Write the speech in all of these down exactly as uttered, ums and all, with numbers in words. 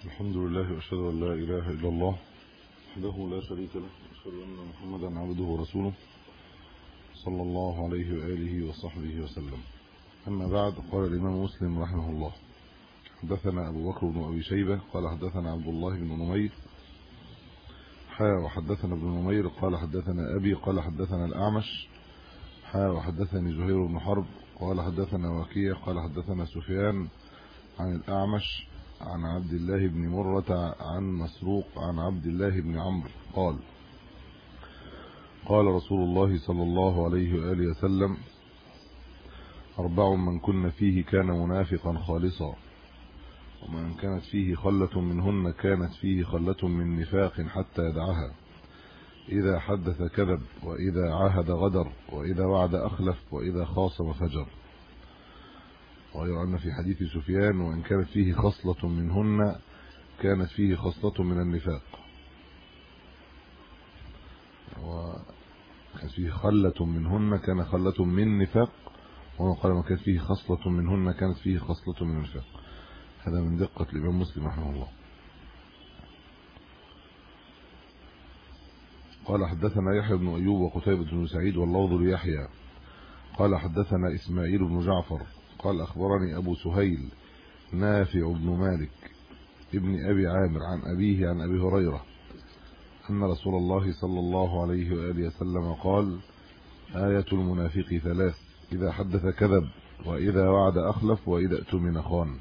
الحمد لله واشهد ان لا اله الا الله وحده لا شريك له واشهد ان محمدا عبده ورسوله صلى الله عليه واله وصحبه وسلم. اما بعد، قال الامام مسلم رحمه الله: حدثنا ابو بكر بن ابي شيبه قال حدثنا عبد الله بن نمير حا وحدثنا ابن نمير قال حدثنا ابي قال حدثنا الاعمش حا وحدثني زهير بن حرب قال حدثنا وكيع قال حدثنا سفيان عن الاعمش عن عبد الله بن مرة عن مسروق عن عبد الله بن عمرو قال: قال رسول الله صلى الله عليه واله وسلم: اربع من كن فيه كان منافقا خالصا، ومن كانت فيه خلة منهن كانت فيه خلة من نفاق حتى يدعها: اذا حدث كذب، واذا عاهد غدر، واذا وعد اخلف، واذا خاصم فجر. وغير أن في حديث سفيان: وإن كانت فيه خصلة منهن كانت فيه خصلة من النفاق، وكانت فيه خلة منهن كان خلة من نفاق، وقال ما كانت فيه خصلة منهن كانت فيه خصلة من النفاق. هذا من دقة الإمام مسلم رحمه الله. قال حدثنا يحيى بن أيوب وقتيبة بن سعيد واللفظ ليحيى قال حدثنا إسماعيل بن جعفر قال أخبرني أبو سهيل نافع بن مالك ابن أبي عامر عن أبيه عن أبي هريرة أن رسول الله صلى الله عليه وآله وسلم قال: آية المنافق ثلاث: إذا حدث كذب، وإذا وعد أخلف، وإذا اؤتمن خان.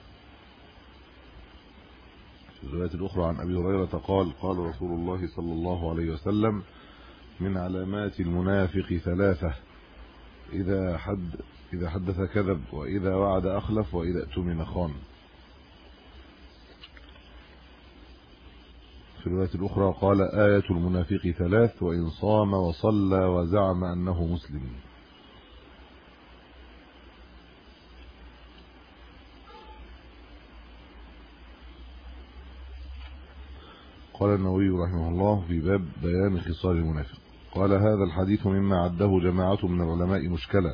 في الرواية الأخرى عن أبي هريرة قال: قال رسول الله صلى الله عليه وسلم: من علامات المنافق ثلاثة: إذا حد إذا حدث كذب، وإذا وعد أخلف، وإذا اؤتمن خان. في الرواية الأخرى قال: آية المنافق ثلاث: وإن صام وصلى وزعم أنه مسلم. قال النووي رحمه الله في باب بيان خصال المنافق: قال: هذا الحديث مما عده جماعة من العلماء مشكلة،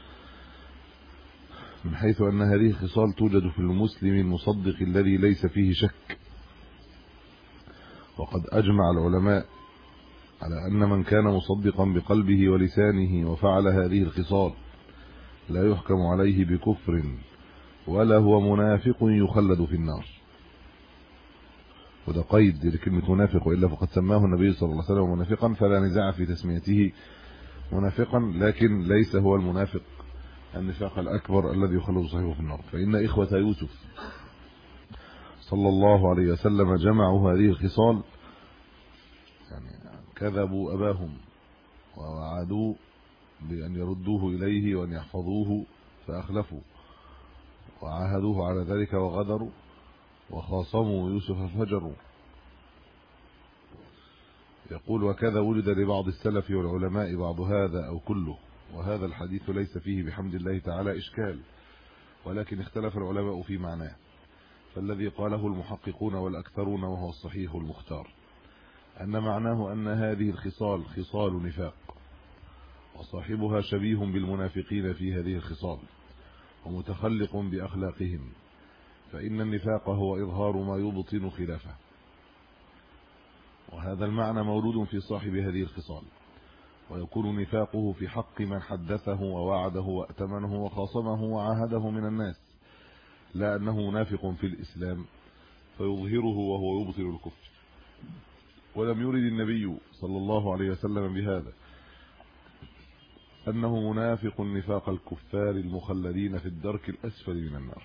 من حيث أن هذه الخصال توجد في المسلم المصدق الذي ليس فيه شك. وقد أجمع العلماء على أن من كان مصدقا بقلبه ولسانه وفعل هذه الخصال لا يحكم عليه بكفر، ولا هو منافق يخلد في النار. وده قيد لكلمة منافق، وإلا فقد سماه النبي صلى الله عليه وسلم منافقا، فلا نزاع في تسميته منافقا، لكن ليس هو المنافق النفاق الأكبر الذي يخلد صاحبه في النار. فإن إخوة يوسف صلى الله عليه وسلم جمعوا هذه الخصال، يعني كذبوا أباهم ووعدوا بأن يردوه إليه وأن يحفظوه فأخلفوا، وعاهدوه على ذلك وغدروا، وخاصموا يوسف ففجروا. يقول: وكذا وجد لبعض السلف والعلماء بعض هذا أو كله، وهذا الحديث ليس فيه بحمد الله تعالى إشكال، ولكن اختلف العلماء في معناه. فالذي قاله المحققون والأكثرون وهو الصحيح المختار أن معناه أن هذه الخصال خصال نفاق، وصاحبها شبيه بالمنافقين في هذه الخصال، ومتخلق بأخلاقهم، فإن النفاق هو إظهار ما يبطن خلافه. وهذا المعنى مولود في صاحب هذه الخصال، ويكون نفاقه في حق من حدثه ووعده وأتمنه وخاصمه وعاهده من الناس، لا أنه منافق في الإسلام فيظهره وهو يبطل الكفر. ولم يرد النبي صلى الله عليه وسلم بهذا أنه منافق نفاق الكفار المخلدين في الدرك الأسفل من النار.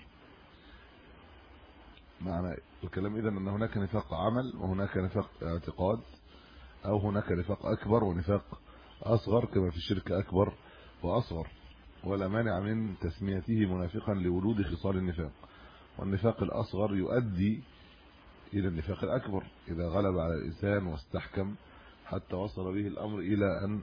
معنى الكلام إذن أن هناك نفاق عمل، وهناك نفاق اعتقاد، أو هناك نفاق أكبر ونفاق أصغر، كما في الشرك أكبر وأصغر، ولا مانع من تسميته منافقا لولود خصال النفاق. والنفاق الأصغر يؤدي إلى النفاق الأكبر إذا غلب على الإنسان واستحكم حتى وصل به الأمر إلى أن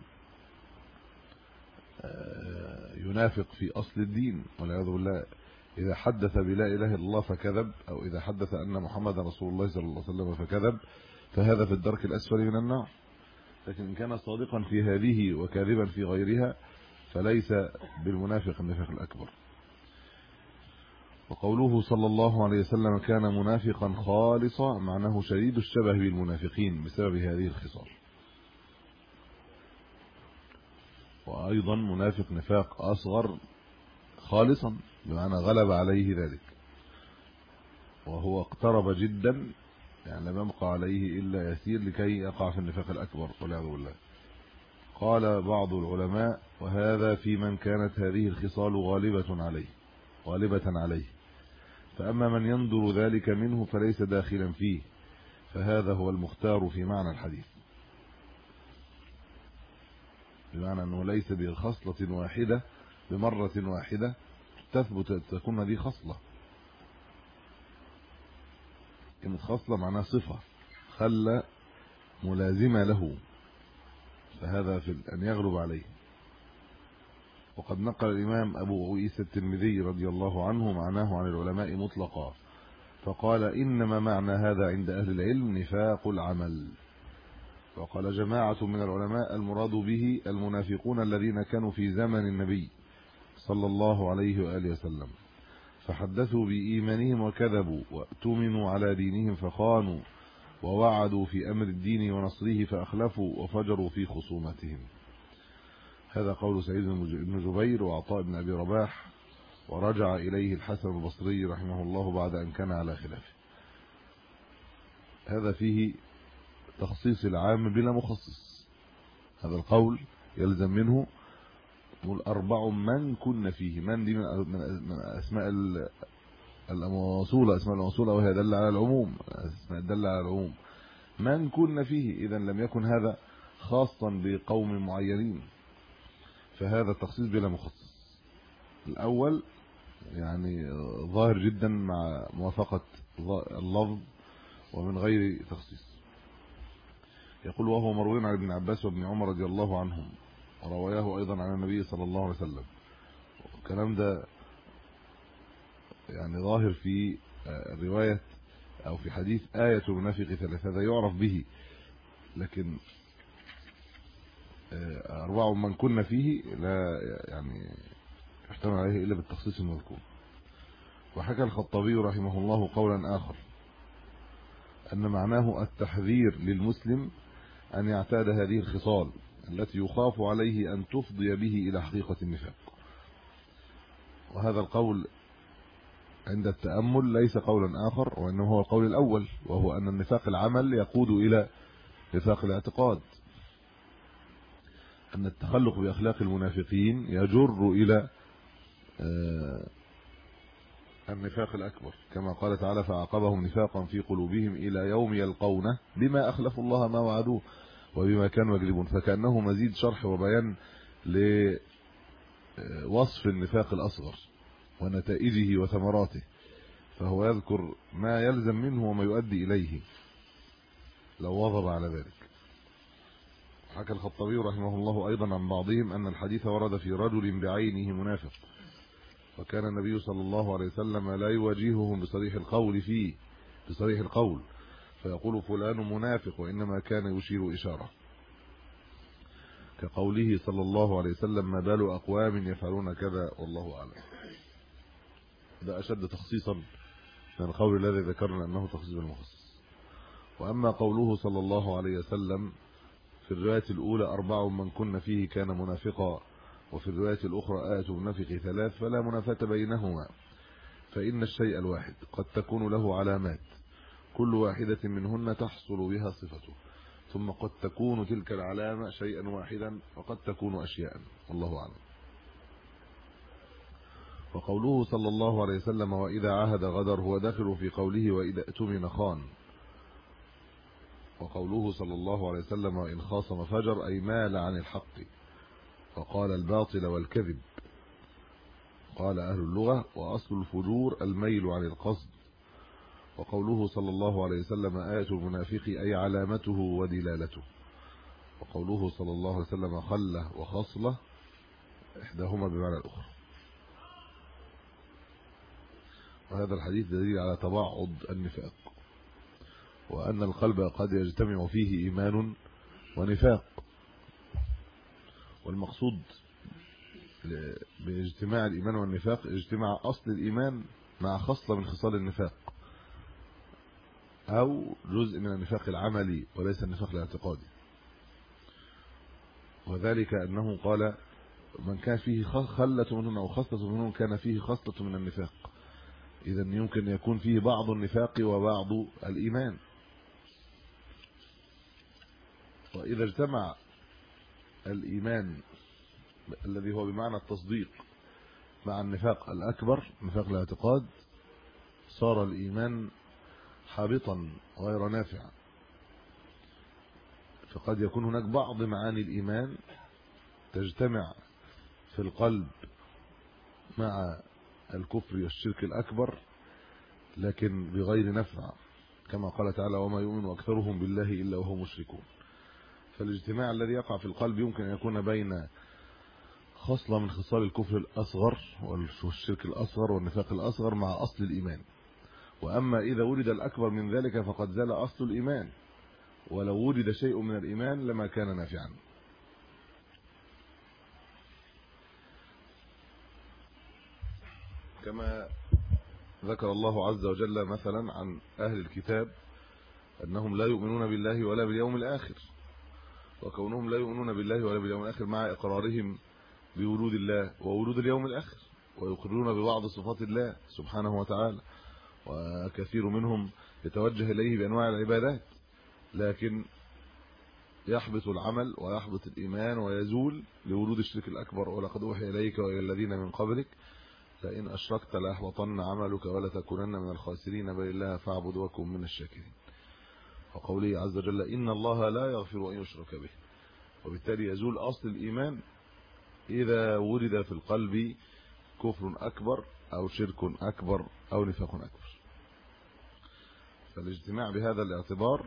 ينافق في أصل الدين والعياذ بالله. إذا حدث بلا إله إلا الله فكذب، أو إذا حدث أن محمد رسول الله صلى الله عليه وسلم فكذب، فهذا في الدرك الأسفل من النار. لكن إن كان صادقا في هذه وكاذبا في غيرها فليس بالمنافق النفاق الأكبر. وقوله صلى الله عليه وسلم كان منافقا خالصا معناه شديد الشبه بالمنافقين بسبب هذه الخصال. وايضا منافق نفاق اصغر خالصا بمعنى غلب عليه ذلك، وهو اقترب جدا يعني لم يبقى عليه الا يسير لكي يقع في النفاق الاكبر والعياذ بالله. قال بعض العلماء وهذا في من كانت هذه الخصال غالبة عليه غالبة عليه فأما من يندر ذلك منه فليس داخلا فيه، فهذا هو المختار في معنى الحديث، بمعنى أنه ليس بخصلة واحدة بمرة واحدة تثبت تكون هذه خصلة. كلمة خصلة معناها صفة خلى ملازمة له، فهذا في أن يغلب عليه. وقد نقل الإمام أبو عيسى الترمذي رضي الله عنه معناه عن العلماء مطلقا، فقال إنما معنى هذا عند أهل العلم نفاق العمل. وقال جماعة من العلماء المراد به المنافقون الذين كانوا في زمن النبي صلى الله عليه وآله وسلم فحدثوا بإيمانهم وكذبوا وأتمنوا على دينهم فخانوا ووعدوا في أمر الدين ونصره فأخلفوا وفجروا في خصومتهم. هذا قول سعيد بن جبير وعطاء بن أبي رباح، ورجع إليه الحسن البصري رحمه الله بعد أن كان على خلافه. هذا فيه تخصيص العام بلا مخصص. هذا القول يلزم منه الأربع من كن فيه، من دي من أسماء الموصولة، أسماء الموصولة وهي دل على العموم، أسماء دل على العموم. من كن فيه إذن لم يكن هذا خاصا بقوم معينين، فهذا التخصيص بلا مخصص. الأول يعني ظاهر جدا مع موافقة اللفظ ومن غير تخصيص. يقول وهو مروي عن ابن عباس وابن عمر رضي الله عنهم، ورواه أيضا عن النبي صلى الله عليه وسلم. الكلام ده يعني ظاهر في الرواية أو في حديث آية المنافق ثلاث، هذا يعرف به، لكن أربع من كنا فيه لا يعني يحتمل عليه إلا بالتخصيص المذكور. وحكى الخطابي رحمه الله قولا آخر أن معناه التحذير للمسلم أن يعتاد هذه الخصال التي يخاف عليه أن تفضي به إلى حقيقة النفاق. وهذا القول عند التأمل ليس قولا آخر وإنما هو القول الأول، وهو أن النفاق العمل يقود إلى نفاق الاعتقاد، أن التخلق بأخلاق المنافقين يجر إلى النفاق الأكبر، كما قال تعالى فعاقبهم نفاقا في قلوبهم إلى يوم يلقونه بما أخلفوا الله ما وعدوه وبما كانوا يكذبون. فكأنه مزيد شرح وبيان لوصف النفاق الأصغر ونتائجه وثمراته، فهو يذكر ما يلزم منه وما يؤدي إليه لو واظب على ذلك. حكى الخطابي رحمه الله أيضا عن بعضهم أن الحديث ورد في رجل بعينه منافق، وكان النبي صلى الله عليه وسلم لا يواجههم بصريح القول فيه بصريح القول فيقول فلان منافق، وإنما كان يشير إشارة، كقوله صلى الله عليه وسلم ما بال أقوام يفعلون كذا والله أعلم. ده أشد تخصيصا من القول الذي ذكرنا أنه تخصيص بالمخصص. وأما قوله صلى الله عليه وسلم في الرواية الأولى أربع من كن فيه كان منافقا، وفي الرواية الأخرى آية المنافق ثلاث، فلا منافاة بينهما، فإن الشيء الواحد قد تكون له علامات كل واحدة منهن تحصل بها صفته، ثم قد تكون تلك العلامة شيئا واحدا وقد تكون أشياء، والله أعلم. وقوله صلى الله عليه وسلم وإذا عهد غدر هو داخل في قوله وإذا اؤتمن خان. وقوله صلى الله عليه وسلم وإن خاصم فجر أي مال عن الحق، فقال الباطل والكذب. قال أهل اللغة وأصل الفجور الميل عن القصد. وقوله صلى الله عليه وسلم آية المنافق أي علامته ودلالته. وقوله صلى الله عليه وسلم خلة وخصلة إحداهما بمعنى الأخرى. وهذا الحديث دليل على تباعد النفاق، وأن القلب قد يجتمع فيه إيمان ونفاق، والمقصود باجتماع الإيمان والنفاق اجتماع أصل الإيمان مع خصلة من خصال النفاق أو جزء من النفاق العملي وليس النفاق الاعتقادي. وذلك أنه قال من كان فيه خلة منهم أو خصلة منهم كان فيه خصلة من النفاق، إذا يمكن يكون فيه بعض النفاق وبعض الإيمان. وإذا اجتمع الإيمان الذي هو بمعنى التصديق مع النفاق الأكبر نفاق الاعتقاد صار الإيمان حابطا غير نافع. فقد يكون هناك بعض معاني الإيمان تجتمع في القلب مع الكفر والشرك الأكبر لكن بغير نفع، كما قال تعالى وما يؤمن أكثرهم بالله إلا وهم مشركون. فالاجتماع الذي يقع في القلب يمكن أن يكون بين خصلة من خصال الكفر الأصغر والشرك الأصغر والنفاق الأصغر مع أصل الإيمان. وأما إذا ولد الأكبر من ذلك فقد زال أصل الإيمان، ولو ولد شيء من الإيمان لما كان نافعا. كما ذكر الله عز وجل مثلا عن أهل الكتاب أنهم لا يؤمنون بالله ولا باليوم الآخر، وكونهم لا يؤمنون بالله ولا باليوم الآخر مع إقرارهم بوجود الله ووجود اليوم الآخر، ويقرون ببعض صفات الله سبحانه وتعالى، وكثير منهم يتوجه إليه بأنواع العبادات، لكن يحبط العمل ويحبط الإيمان ويزول لوجود الشرك الأكبر. ولقد أوحي إليك وإلى الذين من قبلك لئن أشركت ليحبطن عملك ولتكونن من الخاسرين بل الله فاعبد وكن من الشاكرين. وقوله عز وجل إن الله لا يغفر أن يشرك به. وبالتالي يزول أصل الإيمان إذا ولد في القلب كفر أكبر أو شرك أكبر أو نفاق أكبر. فالاجتماع بهذا الاعتبار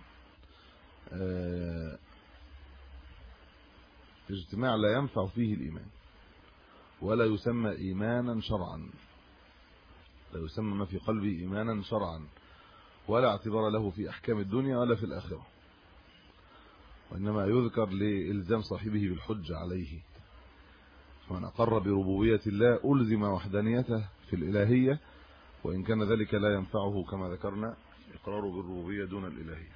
اجتماع لا ينفع فيه الإيمان، ولا يسمى إيمانا شرعا، لا يسمى ما في قلبه إيمانا شرعا، ولا اعتبار له في أحكام الدنيا ولا في الآخرة، وإنما يذكر لإلزام صاحبه بالحجة عليه. فمن أقر بربوبية الله ألزم وحدانيته في الإلهية، وإن كان ذلك لا ينفعه كما ذكرنا إقراره بالربوبية دون الإلهية.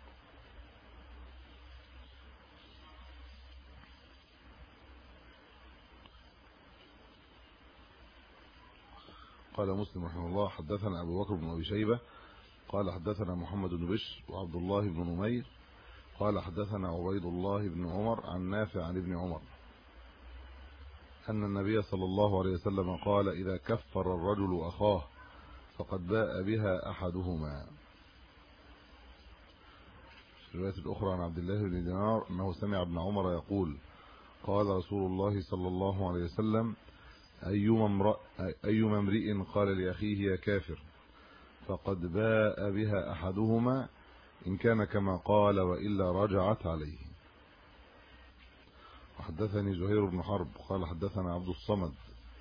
قال مسلم رحمه الله حدثنا أبو بكر بن أبي شيبة قال حدثنا محمد بن بشر وعبد الله بن نمير قال حدثنا عبيد الله بن عمر عن نافع عن ابن عمر أن النبي صلى الله عليه وسلم قال إذا كفر الرجل أخاه فقد باء بها أحدهما. في الرواية الأخرى عن عبد الله بن دينار أنه سمع ابن عمر يقول قال رسول الله صلى الله عليه وسلم أيما امرئ أيما امرئ قال لأخيه يا كافر فقد باء بها أحدهما إن كان كما قال وإلا رجعت عليه. وحدثني زهير بن حرب قال حدثنا عبد الصمد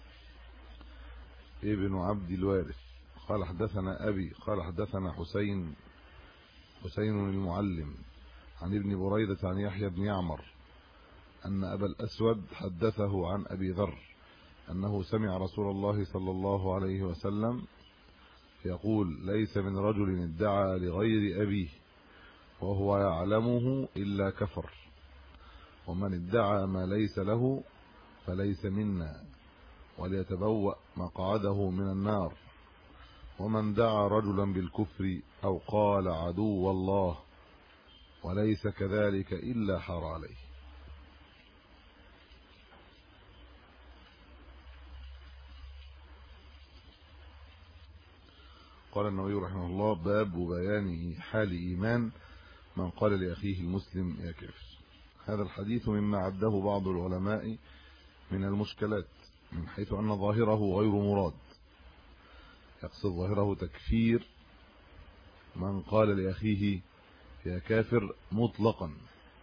ابن عبد الوارث قال حدثنا أبي قال حدثنا حسين حسين المعلم عن ابن بريدة عن يحيى بن يعمر أن أبا الأسود حدثه عن أبي ذر أنه سمع رسول الله صلى الله عليه وسلم يقول ليس من رجل ادعى لغير أبيه وهو يعلمه إلا كفر، ومن ادعى ما ليس له فليس منا وليتبوأ مقعده من النار، ومن دعا رجلا بالكفر أو قال عدو الله وليس كذلك إلا حار عليه. قال النووي رحمه الله باب بيان حال إيمان من قال لأخيه المسلم يا كافر. هذا الحديث مما عده بعض العلماء من المشكلات من حيث أن ظاهره غير مراد، يقصد ظاهره تكفير من قال لأخيه يا كافر مطلقا،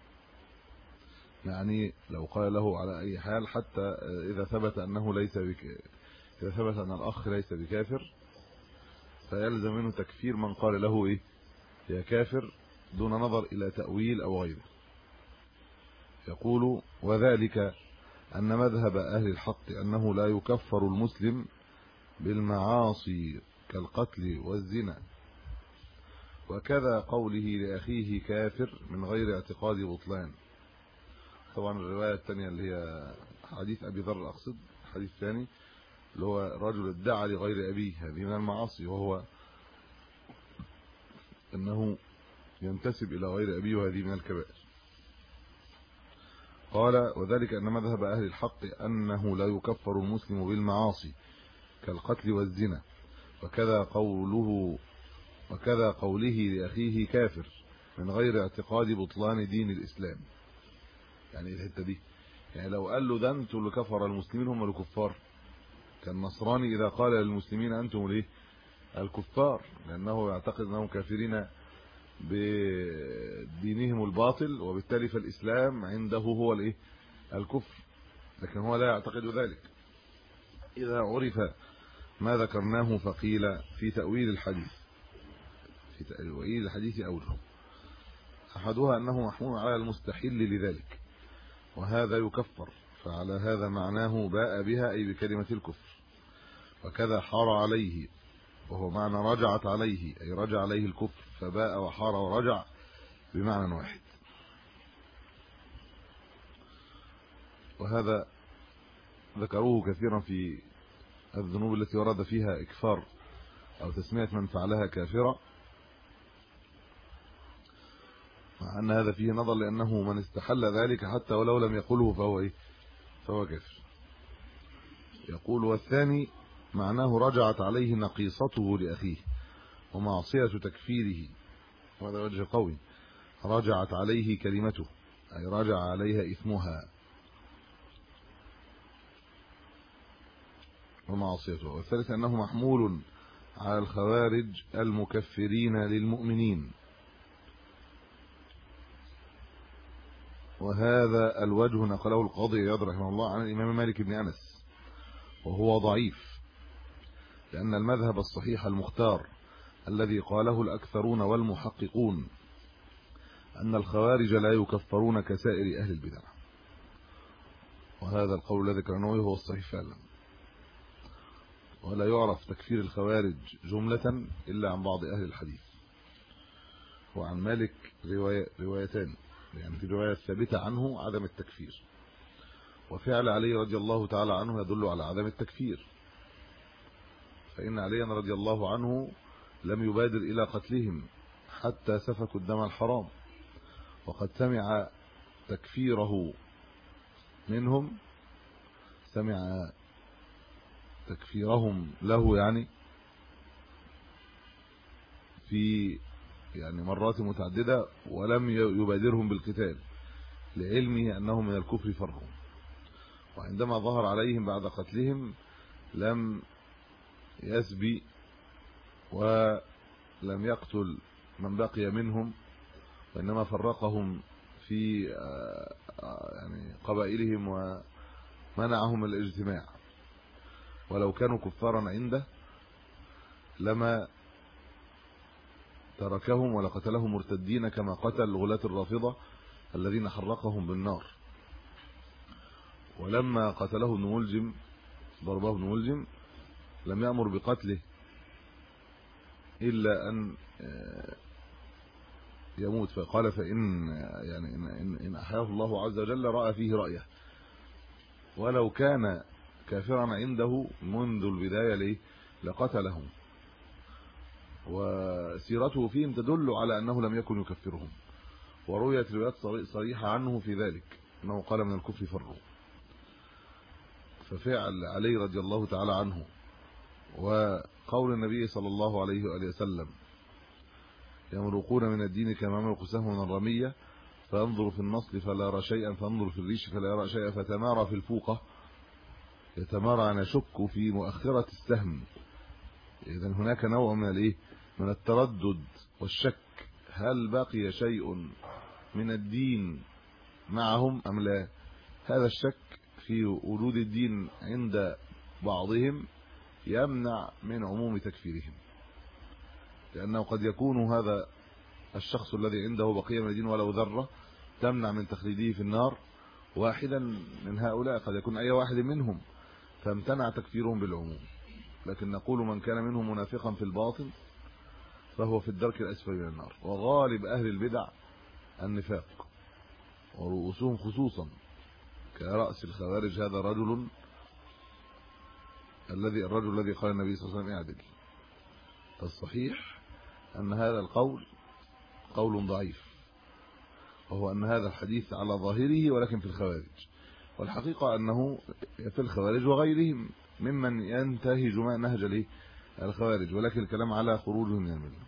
يعني لو قال له على أي حال حتى إذا ثبت أنه ليس بك إذا ثبت أن الأخ ليس بكافر فيلزم منه تكفير من قال له إيه يا كافر دون نظر إلى تأويل أو غيره. يقول وذلك أن مذهب أهل الحق أنه لا يكفر المسلم بالمعاصي كالقتل والزنا، وكذا قوله لأخيه كافر من غير اعتقاد بطلان. طبعا الرواية الثانية اللي هي حديث أبي ذر أقصد، حديث ثاني اللي هو رجل ادعى لغير أبيه، هذه من المعاصي، وهو أنه ينتسب إلى غير أبيه، وهذه من الكبائر. قال وذلك أن مذهب أهل الحق أنه لا يكفر المسلم بالمعاصي كالقتل والزنا، وكذا قوله وكذا قوله لأخيه كافر من غير اعتقاد بطلان دين الإسلام. يعني الحته دي، يعني لو قال له ده انتوا اللي كفر المسلمين هم الكفار، كان نصراني اذا قال للمسلمين انتم ليه الكفار، لانه يعتقد انهم كافرين بدينهم الباطل، وبالتالي فالاسلام عنده هو الايه الكفر، لكن هو لا يعتقد ذلك. اذا عرف ما ذكرناه فقيل في تأويل الحديث، في تأويل الحديث أوجه، أحدها أنه محمول على المستحيل لذلك، وهذا يكفر، فعلى هذا معناه باء بها أي بكلمة الكفر. وكذا حار عليه، وهو معنى رجعت عليه أي رجع عليه الكفر، فباء وحار ورجع بمعنى واحد. وهذا ذكروه كثيرا في الذنوب التي ورد فيها إكفار أو تسمية من فعلها كافرا، مع أن هذا فيه نظر، لأنه من استحل ذلك حتى ولو لم يقله فهو إيه فهو كافر. يقول والثاني معناه رجعت عليه نقيصته لأخيه ومعصية تكفيره، وهذا وجه قوي، رجعت عليه كلمته أي رجع عليها إثمها ومعصيته. والثالث أنه محمول على الخوارج المكفرين للمؤمنين، وهذا الوجه نقله القاضي عياض رحمه الله عن الإمام مالك بن أنس، وهو ضعيف، لأن المذهب الصحيح المختار الذي قاله الأكثرون والمحققون أن الخوارج لا يكفرون كسائر أهل البدع، وهذا القول الذي ذكرناه هو الصحيح فعلا، ولا يعرف تكفير الخوارج جملة إلا عن بعض أهل الحديث. وعن مالك رواية روايتان، يعني في رواية ثابتة عنه عدم التكفير، وفعل علي رضي الله تعالى عنه يدل على عدم التكفير، فإن علي رضي الله عنه لم يبادر إلى قتلهم حتى سفكوا الدم الحرام، وقد سمع تكفيره منهم، سمع تكفيرهم له يعني في يعني مرات متعددة، ولم يبادرهم بالقتال لعلمه أنهم من الكفر فرهم، وعندما ظهر عليهم بعد قتلهم لم يسبي ولم يقتل من بقي منهم، وإنما فرقهم في يعني قبائلهم ومنعهم الاجتماع، ولو كانوا كفارا عنده لما تركهم ولقتلهم مرتدين كما قتل غلاة الرافضة الذين حرقهم بالنار. ولما قتله ابن ملجم ضربه ابن ملجم لم يأمر بقتله إلا أن يموت، فقال فإن يعني إن, إن أحياه الله عز وجل رأى فيه رأيه، ولو كان كافرا عنده منذ البداية ليه لقتلهم، وسيرته فيهم تدل على أنه لم يكن يكفرهم، ورويت روايات صريحة عنه في ذلك أنه قال من الكفر فروا. ففعل علي رضي الله تعالى عنه وقول النبي صلى الله عليه وآله وسلم يمرقون من الدين كما يمرق السهم من الرمية، فانظر في النصل فلا يرى شيئا، فانظر في الريش فلا يرى شيئا، فتمارى في الفوقة يتمارى نشك في مؤخرة السهم. إذن هناك نوع من الايه من التردد والشك، هل بقي شيء من الدين معهم أم لا؟ هذا الشك في وجود الدين عند بعضهم يمنع من عموم تكفيرهم، لأنه قد يكون هذا الشخص الذي عنده بقية من الدين ولو ذرة تمنع من تخليده في النار واحدا من هؤلاء، قد يكون أي واحد منهم، فامتنع تكفيرهم بالعموم. لكن نقول من كان منه منافقا في الباطن فهو في الدرك الأسفل من النار. وغالب أهل البدع النفاق، ورؤوسهم خصوصا كرأس الخوارج هذا رجل الذي الرجل الذي قال النبي صلى الله عليه وسلم اعدل. فالصحيح أن هذا القول قول ضعيف، وهو أن هذا الحديث على ظاهره ولكن في الخوارج، والحقيقة أنه في الخوارج وغيرهم ممن ينتهج ما نهج له الخوارج، ولكن الكلام على خروجه من المله.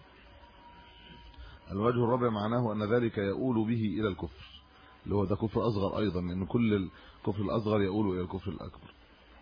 الوجه الرابع معناه أن ذلك يؤول به إلى الكفر، اللي هو ده كفر أصغر أيضا، لأن كل الكفر الأصغر يؤول إلى الكفر الأكبر.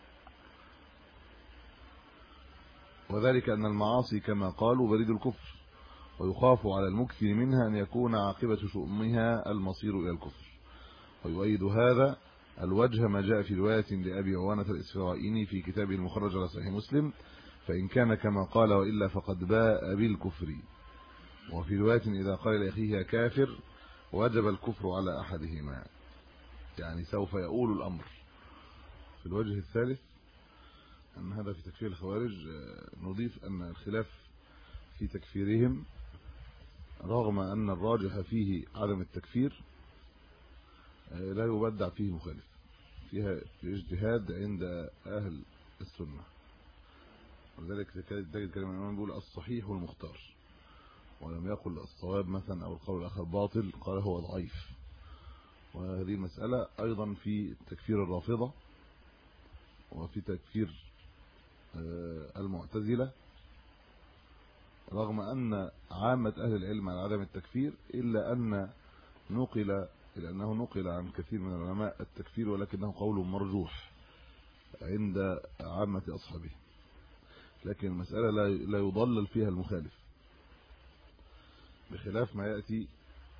وذلك أن المعاصي كما قالوا بريد الكفر، ويخاف على المكثر منها أن يكون عاقبة شؤمها المصير إلى الكفر. ويؤيد هذا الوجه ما جاء في رواية لأبي عوانة الإسفرايني في كتابه المخرج على صحيح مسلم: فإن كان كما قال وإلا فقد باء بالكفر. وفي رواية إذا قال لأخيه كافر وجب الكفر على أحدهما، يعني سوف يؤول الأمر. في الوجه الثالث أن هذا في تكفير الخوارج، نضيف أن الخلاف في تكفيرهم رغم أن الراجح فيه عدم التكفير لا يبدع فيه مخالف، فيها اجتهاد عند أهل السنة. ولذلك تجد كلمة الإمام بيقول الصحيح والمختار، ولم يقل الصواب مثلا أو القول الآخر باطل، قال هو ضعيف. وهذه مسألة أيضا في تكفير الرافضة وفي تكفير المعتزلة، رغم أن عامة أهل العلم على عدم التكفير، إلا أن نقل إلا أنه نقل عن كثير من العلماء التكفير، ولكنه قول مرجوح عند عامة أصحابه. لكن المسألة لا يضلل فيها المخالف، بخلاف ما يأتي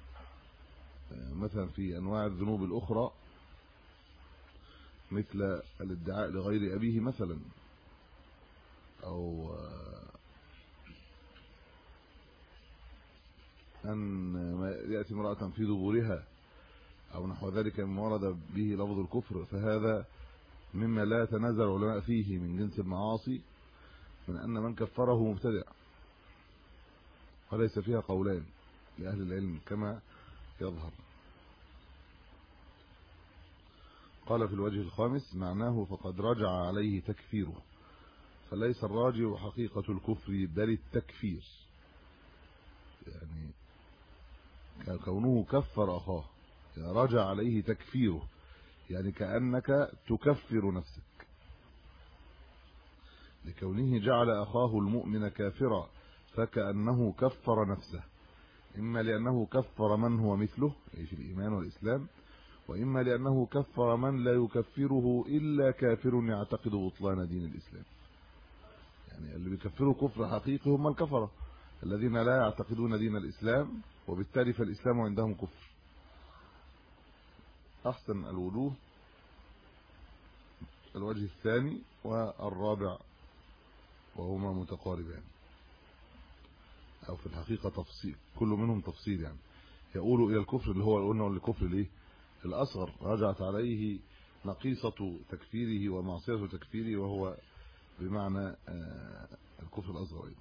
مثلا في أنواع الذنوب الأخرى مثل الادعاء لغير أبيه مثلا، أو أن يأتي امرأة في دبورها أو نحو ذلك مما ورد به لفظ الكفر، فهذا مما لا يتنازل العلماء فيه من جنس المعاصي، من أن من كفره مبتدع، وليس فيها قولان لأهل العلم كما يظهر. قال في الوجه الخامس معناه فقد رجع عليه تكفيره، فليس الراجع حقيقة الكفر بل التكفير، يعني كونه كفر أخاه رجع عليه تكفيره، يعني كأنك تكفر نفسك، لكونه جعل أخاه المؤمن كافرا فكأنه كفر نفسه، إما لأنه كفر من هو مثله أي في الإيمان والإسلام، وإما لأنه كفر من لا يكفره إلا كافر يعتقد بطلان دين الإسلام. يعني اللي بيكفروا كفر حقيقي هم الكفرة الذين لا يعتقدون دين الإسلام، وبالتالي فالإسلام عندهم كفر. أحسن الوجوه الوجه الثاني والرابع، وهما متقاربان، أو في الحقيقة تفصيل، كل منهم تفصيل، يعني يقولوا إلى الكفر اللي هو قلنا الكفر ليه الأصغر رجعت عليه نقيصة تكفيره ومعصية تكفيره، وهو بمعنى الكفر الأصغر أيضا.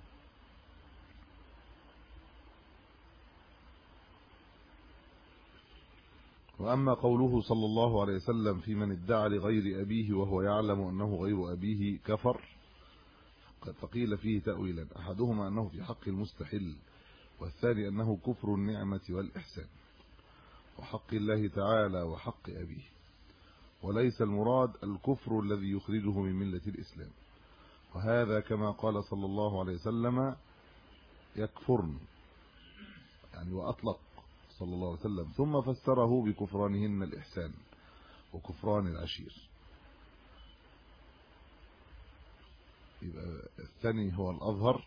وأما قوله صلى الله عليه وسلم في من ادعى لغير أبيه وهو يعلم أنه غير أبيه كفر، فقيل فيه تأويلا: أحدهما أنه في حق المستحل، والثاني أنه كفر النعمة والإحسان وحق الله تعالى وحق أبيه، وليس المراد الكفر الذي يخرجه من ملة الإسلام. وهذا كما قال صلى الله عليه وسلم يكفرن، يعني وأطلق صلى الله عليه وسلم، ثم فسره بكفرانهن الإحسان وكفران العشير. يبقى الثاني هو الأظهر،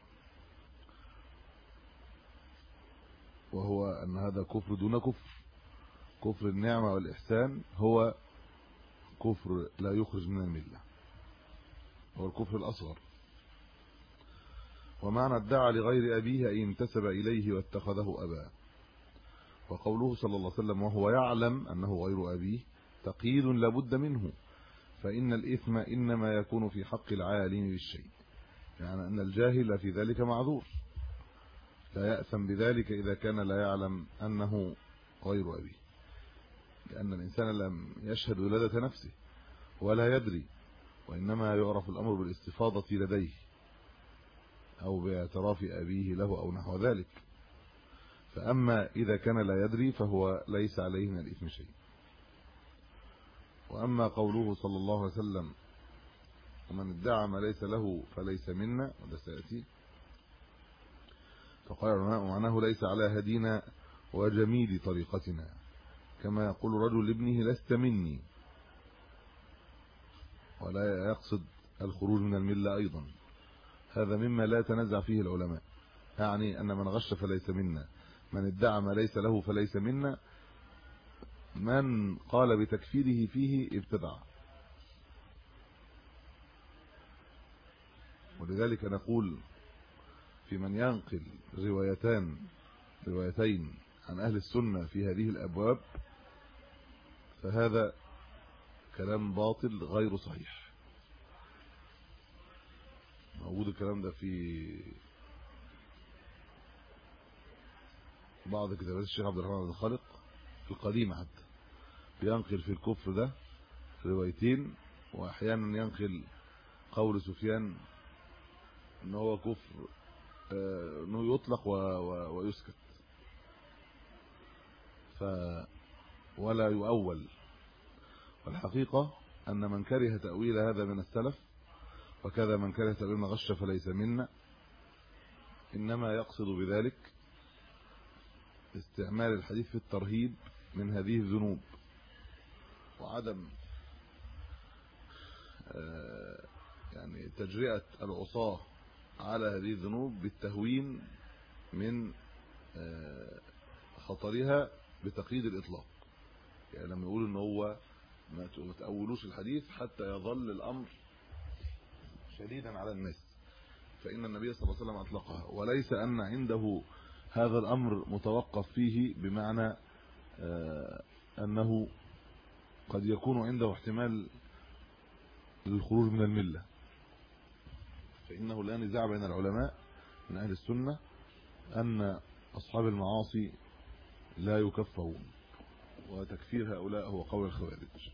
وهو أن هذا كفر دون كفر. كفر النعمة والإحسان هو كفر لا يخرج من الملة، هو الكفر الأصغر. ومعنى ادعى لغير أبيه أي انتسب إليه واتخذه أبا. وقوله صلى الله عليه وسلم وهو يعلم أنه غير أبيه تقييد لابد منه، فإن الإثم إنما يكون في حق العالم بالشيء، يعني أن الجاهل في ذلك معذور، لا يأثم بذلك إذا كان لا يعلم أنه غير أبيه، لأن الإنسان لم يشهد ولادة نفسه ولا يدري، وإنما يعرف الأمر بالاستفاضة لديه أو باعتراف أبيه له أو نحو ذلك. فأما إذا كان لا يدري فهو ليس عليه من الإثم شيء. وأما قوله صلى الله عليه وسلم ومن ادعى ما ليس له فليس منا، وده سيأتي، فقال العلماء معناه ليس على هدينا وجميل طريقتنا، كما يقول رجل لابنه لست مني، ولا يقصد الخروج من الملة أيضا. هذا مما لا تنازع فيه العلماء، يعني أن من غش فليس منا، من ادعى ما ليس له فليس منا، من قال بتكفيره فيه ابتدع. ولذلك نقول في من ينقل روايتان روايتين عن أهل السنة في هذه الأبواب فهذا كلام باطل غير صحيح. موجود الكلام ده في بعض كتابات الشيخ عبد الرحمن الخالق القديمة، حتى بينقل في الكفر ده روايتين، واحيانا ينقل قول سفيان ان هو كفر انه يطلق ويسكت ف ولا يؤول. والحقيقة ان من كره تأويل هذا من السلف، وكذا من كره تأويل ما غش فليس منا، انما يقصد بذلك استعمال الحديث في الترهيب من هذه الذنوب، وعدم يعني تجرئة العصاة على هذه الذنوب بالتهوين من خطرها بتقييد الإطلاق. يعني لما يقولوا ان هو ما تأولوش الحديث حتى يظل الأمر شديدا على الناس، فإن النبي صلى الله عليه وسلم أطلقها، وليس أن عنده هذا الأمر متوقف فيه، بمعنى أنه قد يكون عنده احتمال للخروج من الملة. فإنه لا نزاع بين العلماء من أهل السنة أن أصحاب المعاصي لا يكفرون، وتكفير هؤلاء هو قول الخوارج.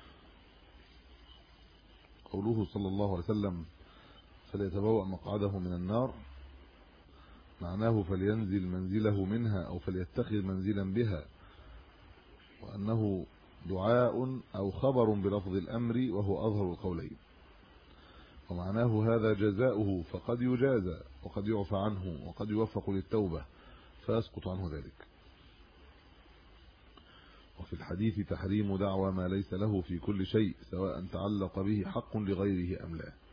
قوله صلى الله عليه وسلم فليتبوأ مقعده من النار، معناه فلينزل منزله منها أو فليتخذ منزلا بها، وأنه دعاء أو خبر بلفظ الأمر وهو أظهر القولين. ومعناه هذا جزاؤه، فقد يجازى وقد يعفى عنه وقد يوفق للتوبة فيسقط عنه ذلك. وفي الحديث تحريم دعوى ما ليس له في كل شيء سواء تعلق به حق لغيره أم لا،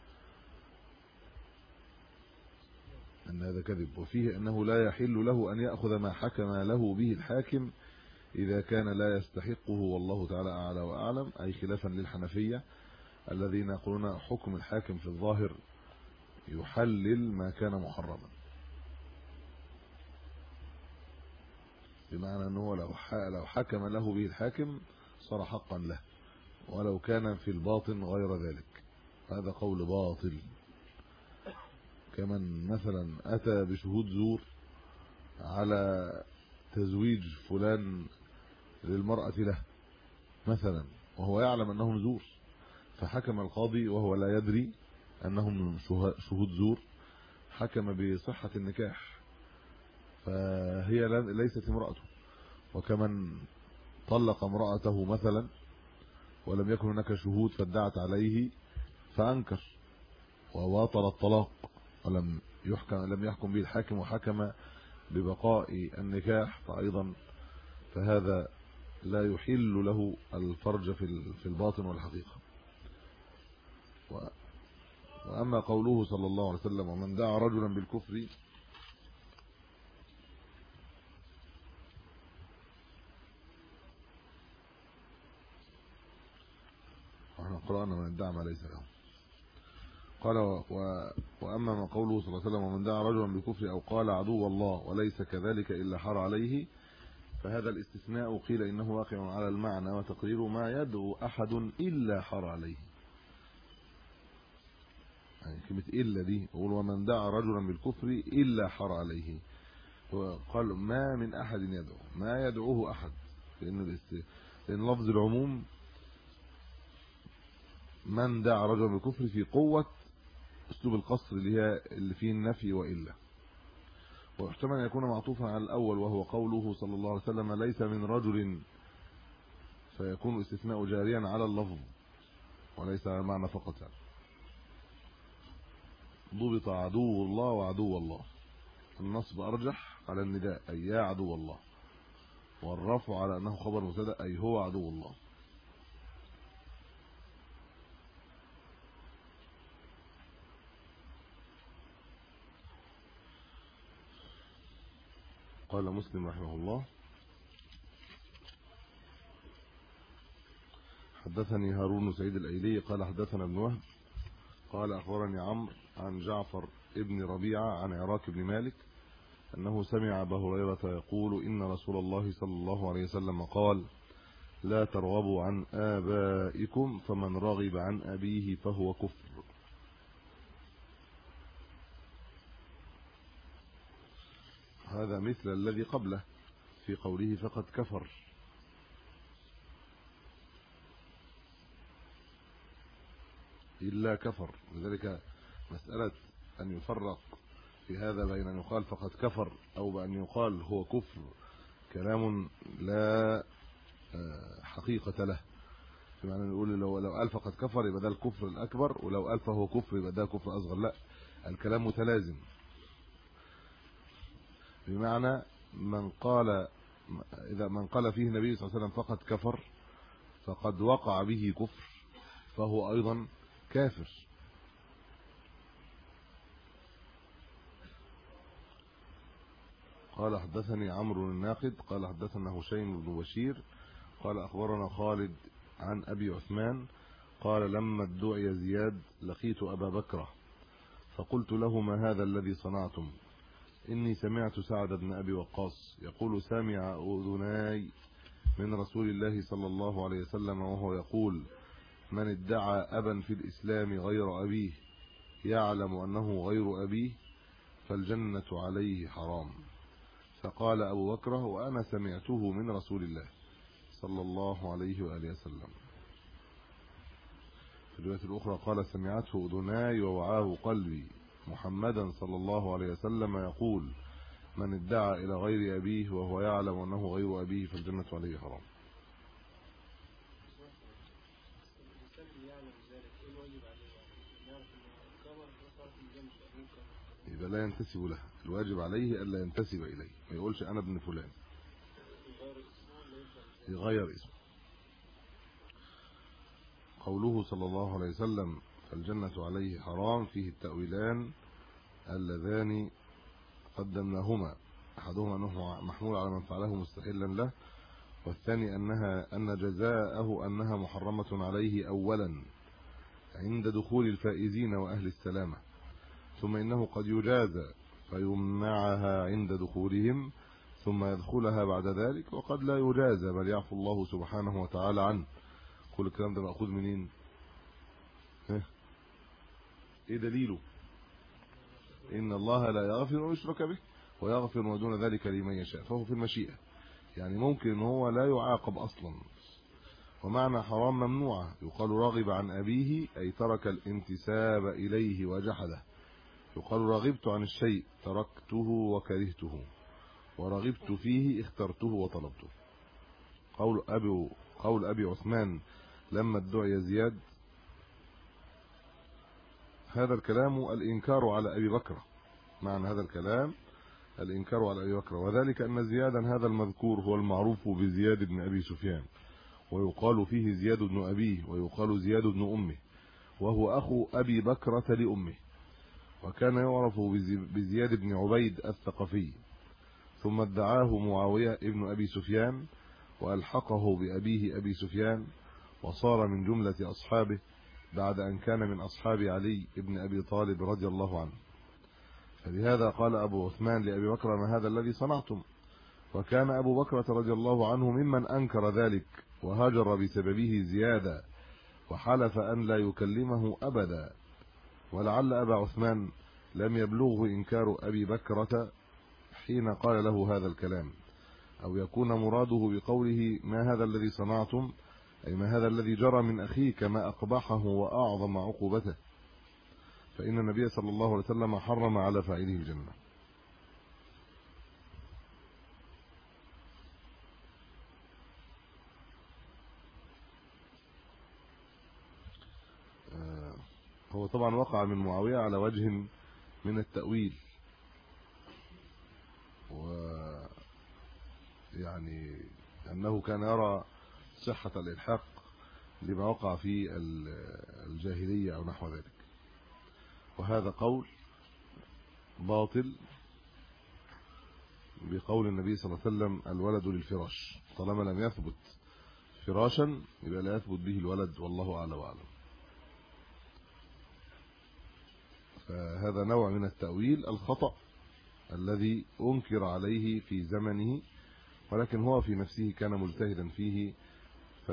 أن هذا كذب. وفيه أنه لا يحل له أن يأخذ ما حكم له به الحاكم إذا كان لا يستحقه، والله تعالى أعلى وأعلم، أي خلافا للحنفية الذين يقولون حكم الحاكم في الظاهر يحلل ما كان محرما، بمعنى أنه لو لو حكم له به الحاكم صار حقا له، ولو كان في الباطن غير ذلك. هذا قول باطل. كمن مثلا أتى بشهود زور على تزويج فلان للمرأة له مثلا، وهو يعلم أنهم زور، فحكم القاضي وهو لا يدري أنهم شهود زور، حكم بصحة النكاح، فهي ليست امرأته. وكمن طلق امرأته مثلا ولم يكن هناك شهود فادعت عليه فأنكر وواطل الطلاق ولم يحكم لم يحكم به الحاكم وحكم ببقاء النكاح، فأيضا فهذا لا يحل له الفرج في في الباطن والحقيقة. وأما قوله صلى الله عليه وسلم ومن دعا رجلا بالكفر، واحنا قرأنا من دعا ما ليس له. قال و... وأما ما قوله صلى الله عليه وسلم ومن دعا رجلا بالكفر أو قال عدو الله وليس كذلك إلا حر عليه، فهذا الاستثناء قيل إنه واقع على المعنى، وتقرير ما يدعو أحد إلا حر عليه، يعني كلمه الا دي يقول ومن دعا رجلا بالكفر الا حر عليه. وقال ما من احد يدعو، ما يدعوه احد، لان لان لفظ العموم من دعا رجلا بالكفر في قوه اسلوب القصر اللي هي اللي فيه النفي والا. واحتمل ان يكون معطوفا على الاول وهو قوله صلى الله عليه وسلم ليس من رجل، فيكون استثناء جاريا على اللفظ وليس على المعنى فقط. يعني ضبط عدو الله وعدو الله، النصب ارجح على النداء اي يا عدو الله، والرفع على انه خبر مبتدا اي هو عدو الله. قال مسلم رحمه الله حدثني هارون سعيد الايلي قال حدثنا ابن وهب قال اخبرني عمرو عن جعفر ابن ربيعه عن عراك بن مالك انه سمع ابا هريره يقول ان رسول الله صلى الله عليه وسلم قال لا ترغبوا عن آبائكم فمن رغب عن أبيه فهو كفر. هذا مثل الذي قبله في قوله فقد كفر، إلا كفر. لذلك مسألة أن يفرق في هذا بين أن يقال فقد كفر أو بأن يقال هو كفر كلام لا حقيقة له. بمعنى نقول لو لو قال فقد كفر يبقى ده الكفر الأكبر، ولو قال فهو كفر يبقى ده كفر أصغر. لا، الكلام متلازم. بمعنى من قال إذا من قال فيه النبي صلى الله عليه وسلم فقد كفر فقد وقع به كفر فهو أيضا كافر. قال حدثني عمرو الناقد قال حدثنا هشيم بن بشير قال أخبرنا خالد عن أبي عثمان قال لما ادعي زياد لقيت أبا بكر فقلت له ما هذا الذي صنعتم؟ إني سمعت سعد بن أبي وقاص يقول سامع أذناي من رسول الله صلى الله عليه وسلم وهو يقول من ادعى أبا في الإسلام غير أبيه يعلم أنه غير أبيه فالجنة عليه حرام. فقال أبو بكر وأنا سمعته من رسول الله صلى الله عليه وآله وسلم. في الرواية الأخرى قال سمعته أذناي ووعاه قلبي محمدا صلى الله عليه وسلم يقول من ادعى إلى غير أبيه وهو يعلم أنه غير أبيه فالجنة عليه حرام. إذا لا ينتسب له الواجب عليه ألا ينتسب إليه، ما يقولش أنا ابن فلان، يغير اسمه. قوله صلى الله عليه وسلم فالجنة عليه حرام فيه التأويلان اللذان قدمناهما، أحدهما أنه محمول على من فعله مستحلا له، والثاني أنها أن جزاءه أنها محرمة عليه أولا عند دخول الفائزين وأهل السلامة، ثم إنه قد يجازى فيمنعها عند دخولهم ثم يدخلها بعد ذلك، وقد لا يجازى بل يعفو الله سبحانه وتعالى عنه. كل الكلام ده مأخوذ منين؟ ها؟ ايه دليله؟ ان الله لا يغفر ان يشرك به ويغفر ما دون ذلك لمن يشاء، فهو في المشيئة. يعني ممكن ان هو لا يعاقب اصلا. ومعنى حرام ممنوعة يقال راغب عن ابيه اي ترك الانتساب اليه وجحده. يقال رغبت عن الشيء تركته وكرهته، ورغبت فيه اخترته وطلبته. قول ابي قول ابي عثمان لما ادعي زياد، هذا الكلام الانكار على ابي بكر. معنى هذا الكلام الانكار على ابي بكر، وذلك ان زيادا هذا المذكور هو المعروف بزياد بن ابي سفيان، ويقال فيه زياد بن ابيه، ويقال زياد بن امه، وهو اخو ابي بكرة لامه، وكان يعرف بزياد بن عبيد الثقفي، ثم ادعاه معاوية ابن ابي سفيان والحقه بابيه ابي سفيان، وصار من جملة اصحابه بعد ان كان من اصحاب علي ابن ابي طالب رضي الله عنه. فلهذا قال ابو عثمان لابي بكر ما هذا الذي صنعتم؟ وكان ابو بكر رضي الله عنه ممن انكر ذلك وهاجر بسببه زيادة، وحلف ان لا يكلمه ابدا، ولعل أبا عثمان لم يبلغه إنكار أبي بكرة حين قال له هذا الكلام، أو يكون مراده بقوله ما هذا الذي صنعتم، أي ما هذا الذي جرى من أخيك ما أقبحه وأعظم عقوبته، فإن النبي صلى الله عليه وسلم حرم على فاعله الجنة. هو طبعا وقع من معاوية على وجه من التأويل، و يعني أنه كان يرى صحة الإلحاق لما وقع في الجاهلية أو نحو ذلك، وهذا قول باطل بقول النبي صلى الله عليه وسلم الولد للفراش، طالما لم يثبت فراشا يبقى لا يثبت به الولد، والله أعلى وأعلم. فهذا نوع من التأويل الخطأ الذي أنكر عليه في زمنه، ولكن هو في نفسه كان مجتهدا فيه، ف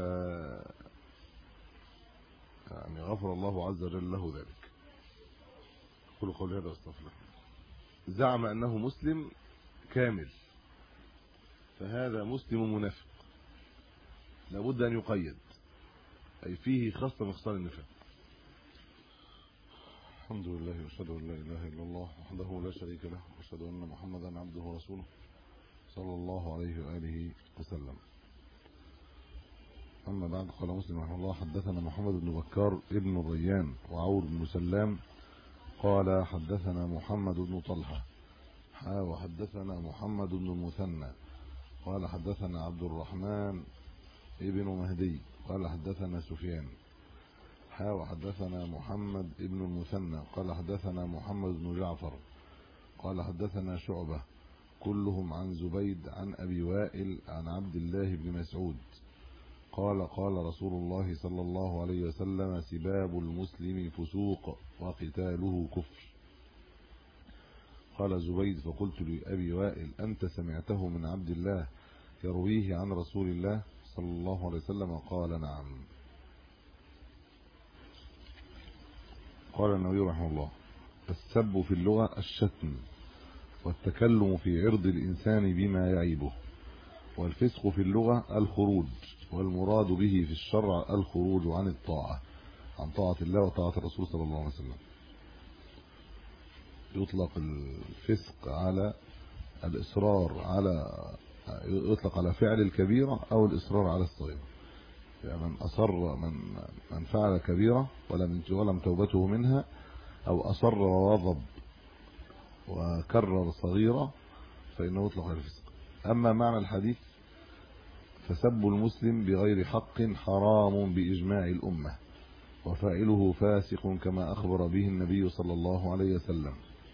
يعني غفر الله عز وجل له ذلك. قولوا قولي هذا واستغفر الله. زعم أنه مسلم كامل، فهذا مسلم منافق، لابد أن يقيد، أي فيه خاصة من خصال النفاق. الحمد لله واشهد ان لا اله الا الله وحده لا شريك له، واشهد ان محمدا عبده ورسوله صلى الله عليه واله وسلم. اما بعد، قال مسلم رحمه الله حدثنا محمد بن بكار ابن الريان وعور بن سلام قال حدثنا محمد بن طلحه وحدثنا محمد بن المثنى قال حدثنا عبد الرحمن ابن مهدي قال حدثنا سفيان وحدثنا محمد ابن المثنى قال حدثنا محمد بن جعفر قال حدثنا شعبة كلهم عن زبيد عن أبي وائل عن عبد الله بن مسعود قال قال رسول الله صلى الله عليه وسلم سباب المسلم فسوق وقتاله كفر. قال زبيد فقلت لأبي وائل أنت سمعته من عبد الله يرويه عن رسول الله صلى الله عليه وسلم؟ قال نعم. قال النووي رحمه الله السب في اللغة الشتم والتكلم في عرض الإنسان بما يعيبه، والفسق في اللغة الخروج، والمراد به في الشرع الخروج عن الطاعة عن طاعة الله وطاعة الرسول صلى الله عليه وسلم. يطلق الفسق على الإصرار على يطلق على فعل الكبيرة أو الإصرار على الصغيرة، يعني من أصر من من فعل كبيرة ولم ولم توبته منها، أو أصر وغضب وكرر صغيرة، فإنه يطلق على الفسق. أما معنى الحديث فسب المسلم بغير حق حرام بإجماع الأمة، وفاعله فاسق كما أخبر به النبي صلى الله عليه وسلم.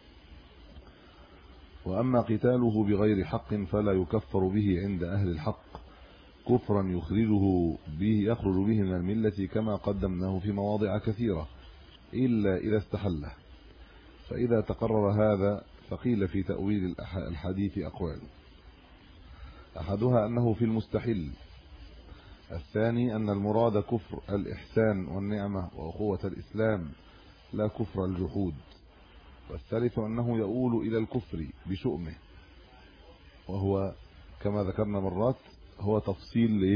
وأما قتاله بغير حق فلا يكفر به عند أهل الحق كفرا يخرجه به يخرج به من الملة كما قدمناه في مواضع كثيرة، إلا إذا استحله. فإذا تقرر هذا فقيل في تأويل الحديث أقوال، أحدها أنه في المستحل، الثاني أن المراد كفر الإحسان والنعمة وأخوة الإسلام لا كفر الجحود، والثالث أنه يؤول إلى الكفر بشؤمه، وهو كما ذكرنا مرات هو تفصيل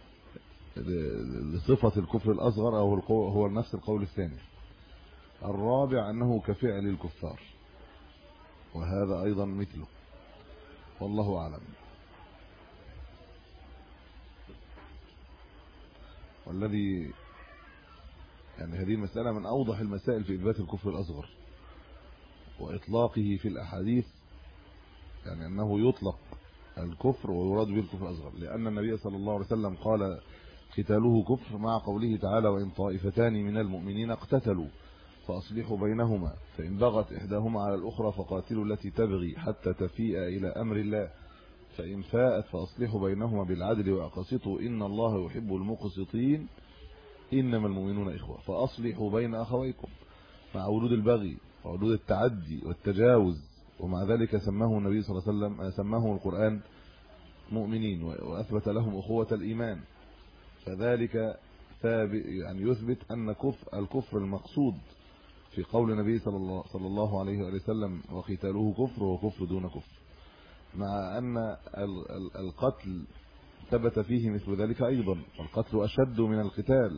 لصفة الكفر الأصغر، أو هو نفس القول الثاني. الرابع أنه كفعل الكفار، وهذا أيضا مثله، والله أعلم. والذي يعني هذه المسألة من أوضح المسائل في إثبات الكفر الأصغر وإطلاقه في الأحاديث، يعني أنه يطلق الكفر ويراد به الكفر الأصغر، لأن النبي صلى الله عليه وسلم قال قتاله كفر مع قوله تعالى وإن طائفتان من المؤمنين اقتتلوا فأصلحوا بينهما فإن بغت إحداهما على الأخرى فقاتلوا التي تبغي حتى تفيء إلى أمر الله فإن فاءت فأصلحوا بينهما بالعدل وأقسطوا إن الله يحب المقسطين إنما المؤمنون إخوة فأصلحوا بين أخويكم، مع وجود البغي ووجود التعدي والتجاوز، ومع ذلك سماه النبي صلى الله عليه وسلم سماه القرآن مؤمنين وأثبت لهم أخوة الإيمان. فذلك يعني يثبت أن كفر الكفر المقصود في قول النبي صلى الله صلى الله عليه وآله وسلم وقتاله كفر وكفر دون كفر، مع أن القتل ثبت فيه مثل ذلك أيضا، والقتل أشد من القتال،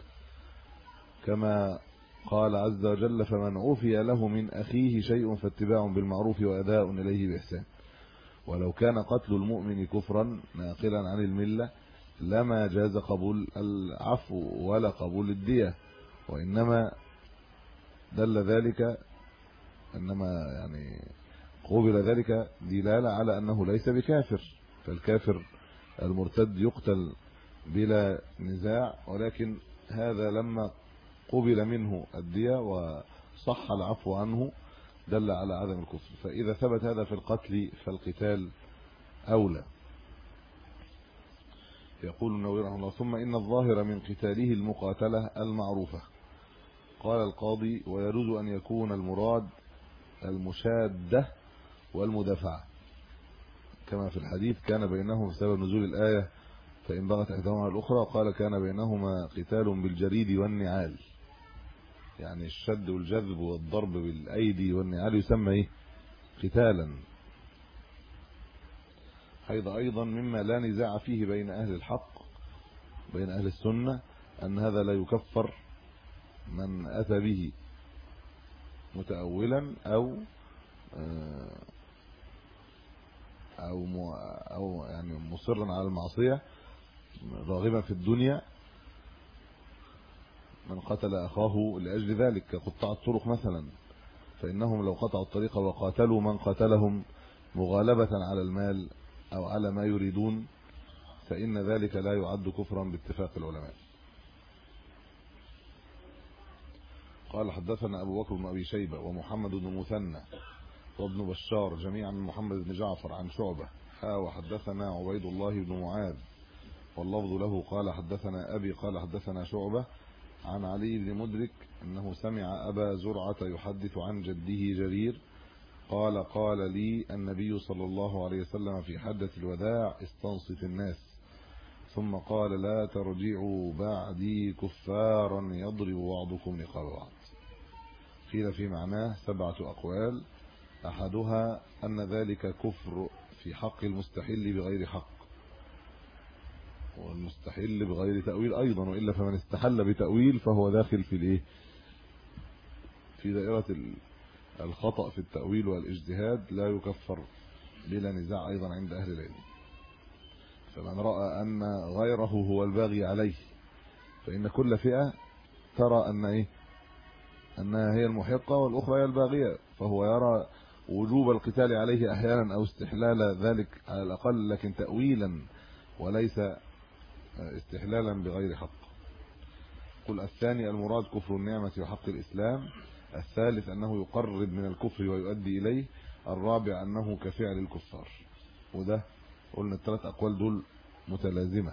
كما قال عز وجل فمن عفي له من أخيه شيء فاتباع بالمعروف وأداء إليه بإحسان. ولو كان قتل المؤمن كفرا ناقلا عن الملة لما جاز قبول العفو ولا قبول الدية، وإنما دل ذلك إنما يعني قبل ذلك دلالة على أنه ليس بكافر، فالكافر المرتد يقتل بلا نزاع، ولكن هذا لما قبل منه الدية وصح العفو عنه دل على عدم الكفر، فإذا ثبت هذا في القتل فالقتال أولى. يقول النووي رحمه الله ثم إن الظاهر من قتاله المقاتلة المعروفة. قال القاضي ويجوز أن يكون المراد المشادة والمدافعة، كما في الحديث كان بينهم بسبب نزول الآية فإن بغت إحداهما على الأخرى قال كان بينهما قتال بالجريد والنعال، يعني الشد والجذب والضرب بالأيدي والنعال يسمى إيه؟ قتالا. هذا أيضا مما لا نزاع فيه بين أهل الحق بين أهل السنة أن هذا لا يكفر من أتى به متأولا أو أو أو يعني مصرا على المعصية راغبا في الدنيا، من قتل أخاه لأجل ذلك كقطاع الطرق مثلا، فإنهم لو قطعوا الطريق وقاتلوا من قتلهم مغالبة على المال أو على ما يريدون فإن ذلك لا يعد كفرا باتفاق العلماء. قال حدثنا أبو بكر بن أبي شيبة ومحمد بن مثنى وابن بشار جميعا من محمد بن جعفر عن شعبة ها وحدثنا عبيد الله بن معاذ واللفظ له قال حدثنا أبي قال حدثنا شعبة عن علي بن مدرك أنه سمع أبا زرعة يحدث عن جده جرير قال قال لي النبي صلى الله عليه وسلم في حدة الوداع استنصت الناس ثم قال لا ترجعوا بعدي كفارا يضرب بعضكم رقاب بعض. قيل في معناه سبعة أقوال، أحدها أن ذلك كفر في حق المستحل بغير حق، والمستحل بغير تأويل أيضا، وإلا فمن استحل بتأويل فهو داخل في الإيه في دائرة الخطأ في التأويل والاجتهاد لا يكفر بلا نزاع أيضا عند أهل العلم. فمن رأى أن غيره هو الباغي عليه فإن كل فئة ترى أن إيه أنها هي المحقة والأخرى هي الباغية، فهو يرى وجوب القتال عليه أحيانا أو استحلال ذلك على الأقل، لكن تأويلا وليس استحلالا بغير حق. قل الثاني المراد كفر النعمة وحق الإسلام، الثالث أنه يقرب من الكفر ويؤدي إليه، الرابع أنه كفعل الكفار. وده قلنا الثلاث أقوال دول متلازمة.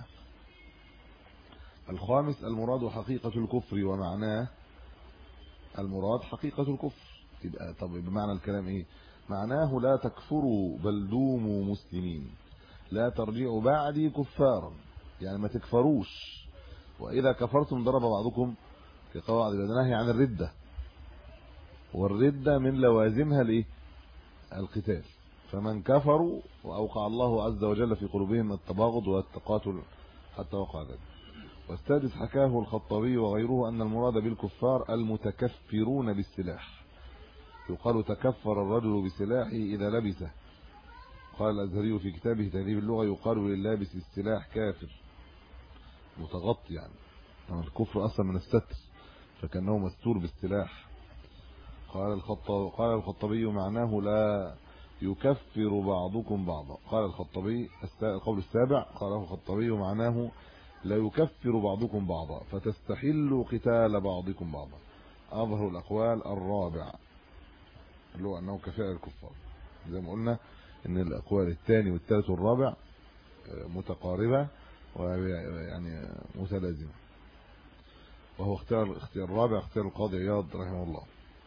الخامس المراد حقيقة الكفر ومعناه، المراد حقيقة الكفر يبقى طب بمعنى الكلام إيه؟ معناه لا تكفروا بل دوموا مسلمين، لا ترجعوا بعدي كفارا، يعني ما تكفروش، وإذا كفرتم ضرب بعضكم في قواعد النهي عن الردة، والردة من لوازمها الايه القتال، فمن كفروا واوقع الله عز وجل في قلوبهم التباغض والتقاتل حتى وقع ذلك. والسادس حكاه الخطابي وغيره ان المراد بالكفار المتكفرون بالسلاح، يقال تكفر الرجل بسلاحه اذا لبسه. قال الازهري في كتابه تهذيب اللغة يقال للابس السلاح كافر متغطي، يعني الكفر اصلا من الستر فكانه مستور بالسلاح. قال الخطابي قال الخطابي معناه لا يكفر بعضكم بعضا. قال الخطابي القول السابع قاله الخطابي معناه لا يكفر بعضكم بعضا فتستحل قتال بعضكم بعضا. اظهر الاقوال الرابع اللي هو انه كفاء الكفار، زي ما قلنا ان الاقوال الثاني والثالث والرابع متقاربه ويعني متلازمه، وهو اختيار اختيار الرابع اختيار القاضي عياض رحمه الله.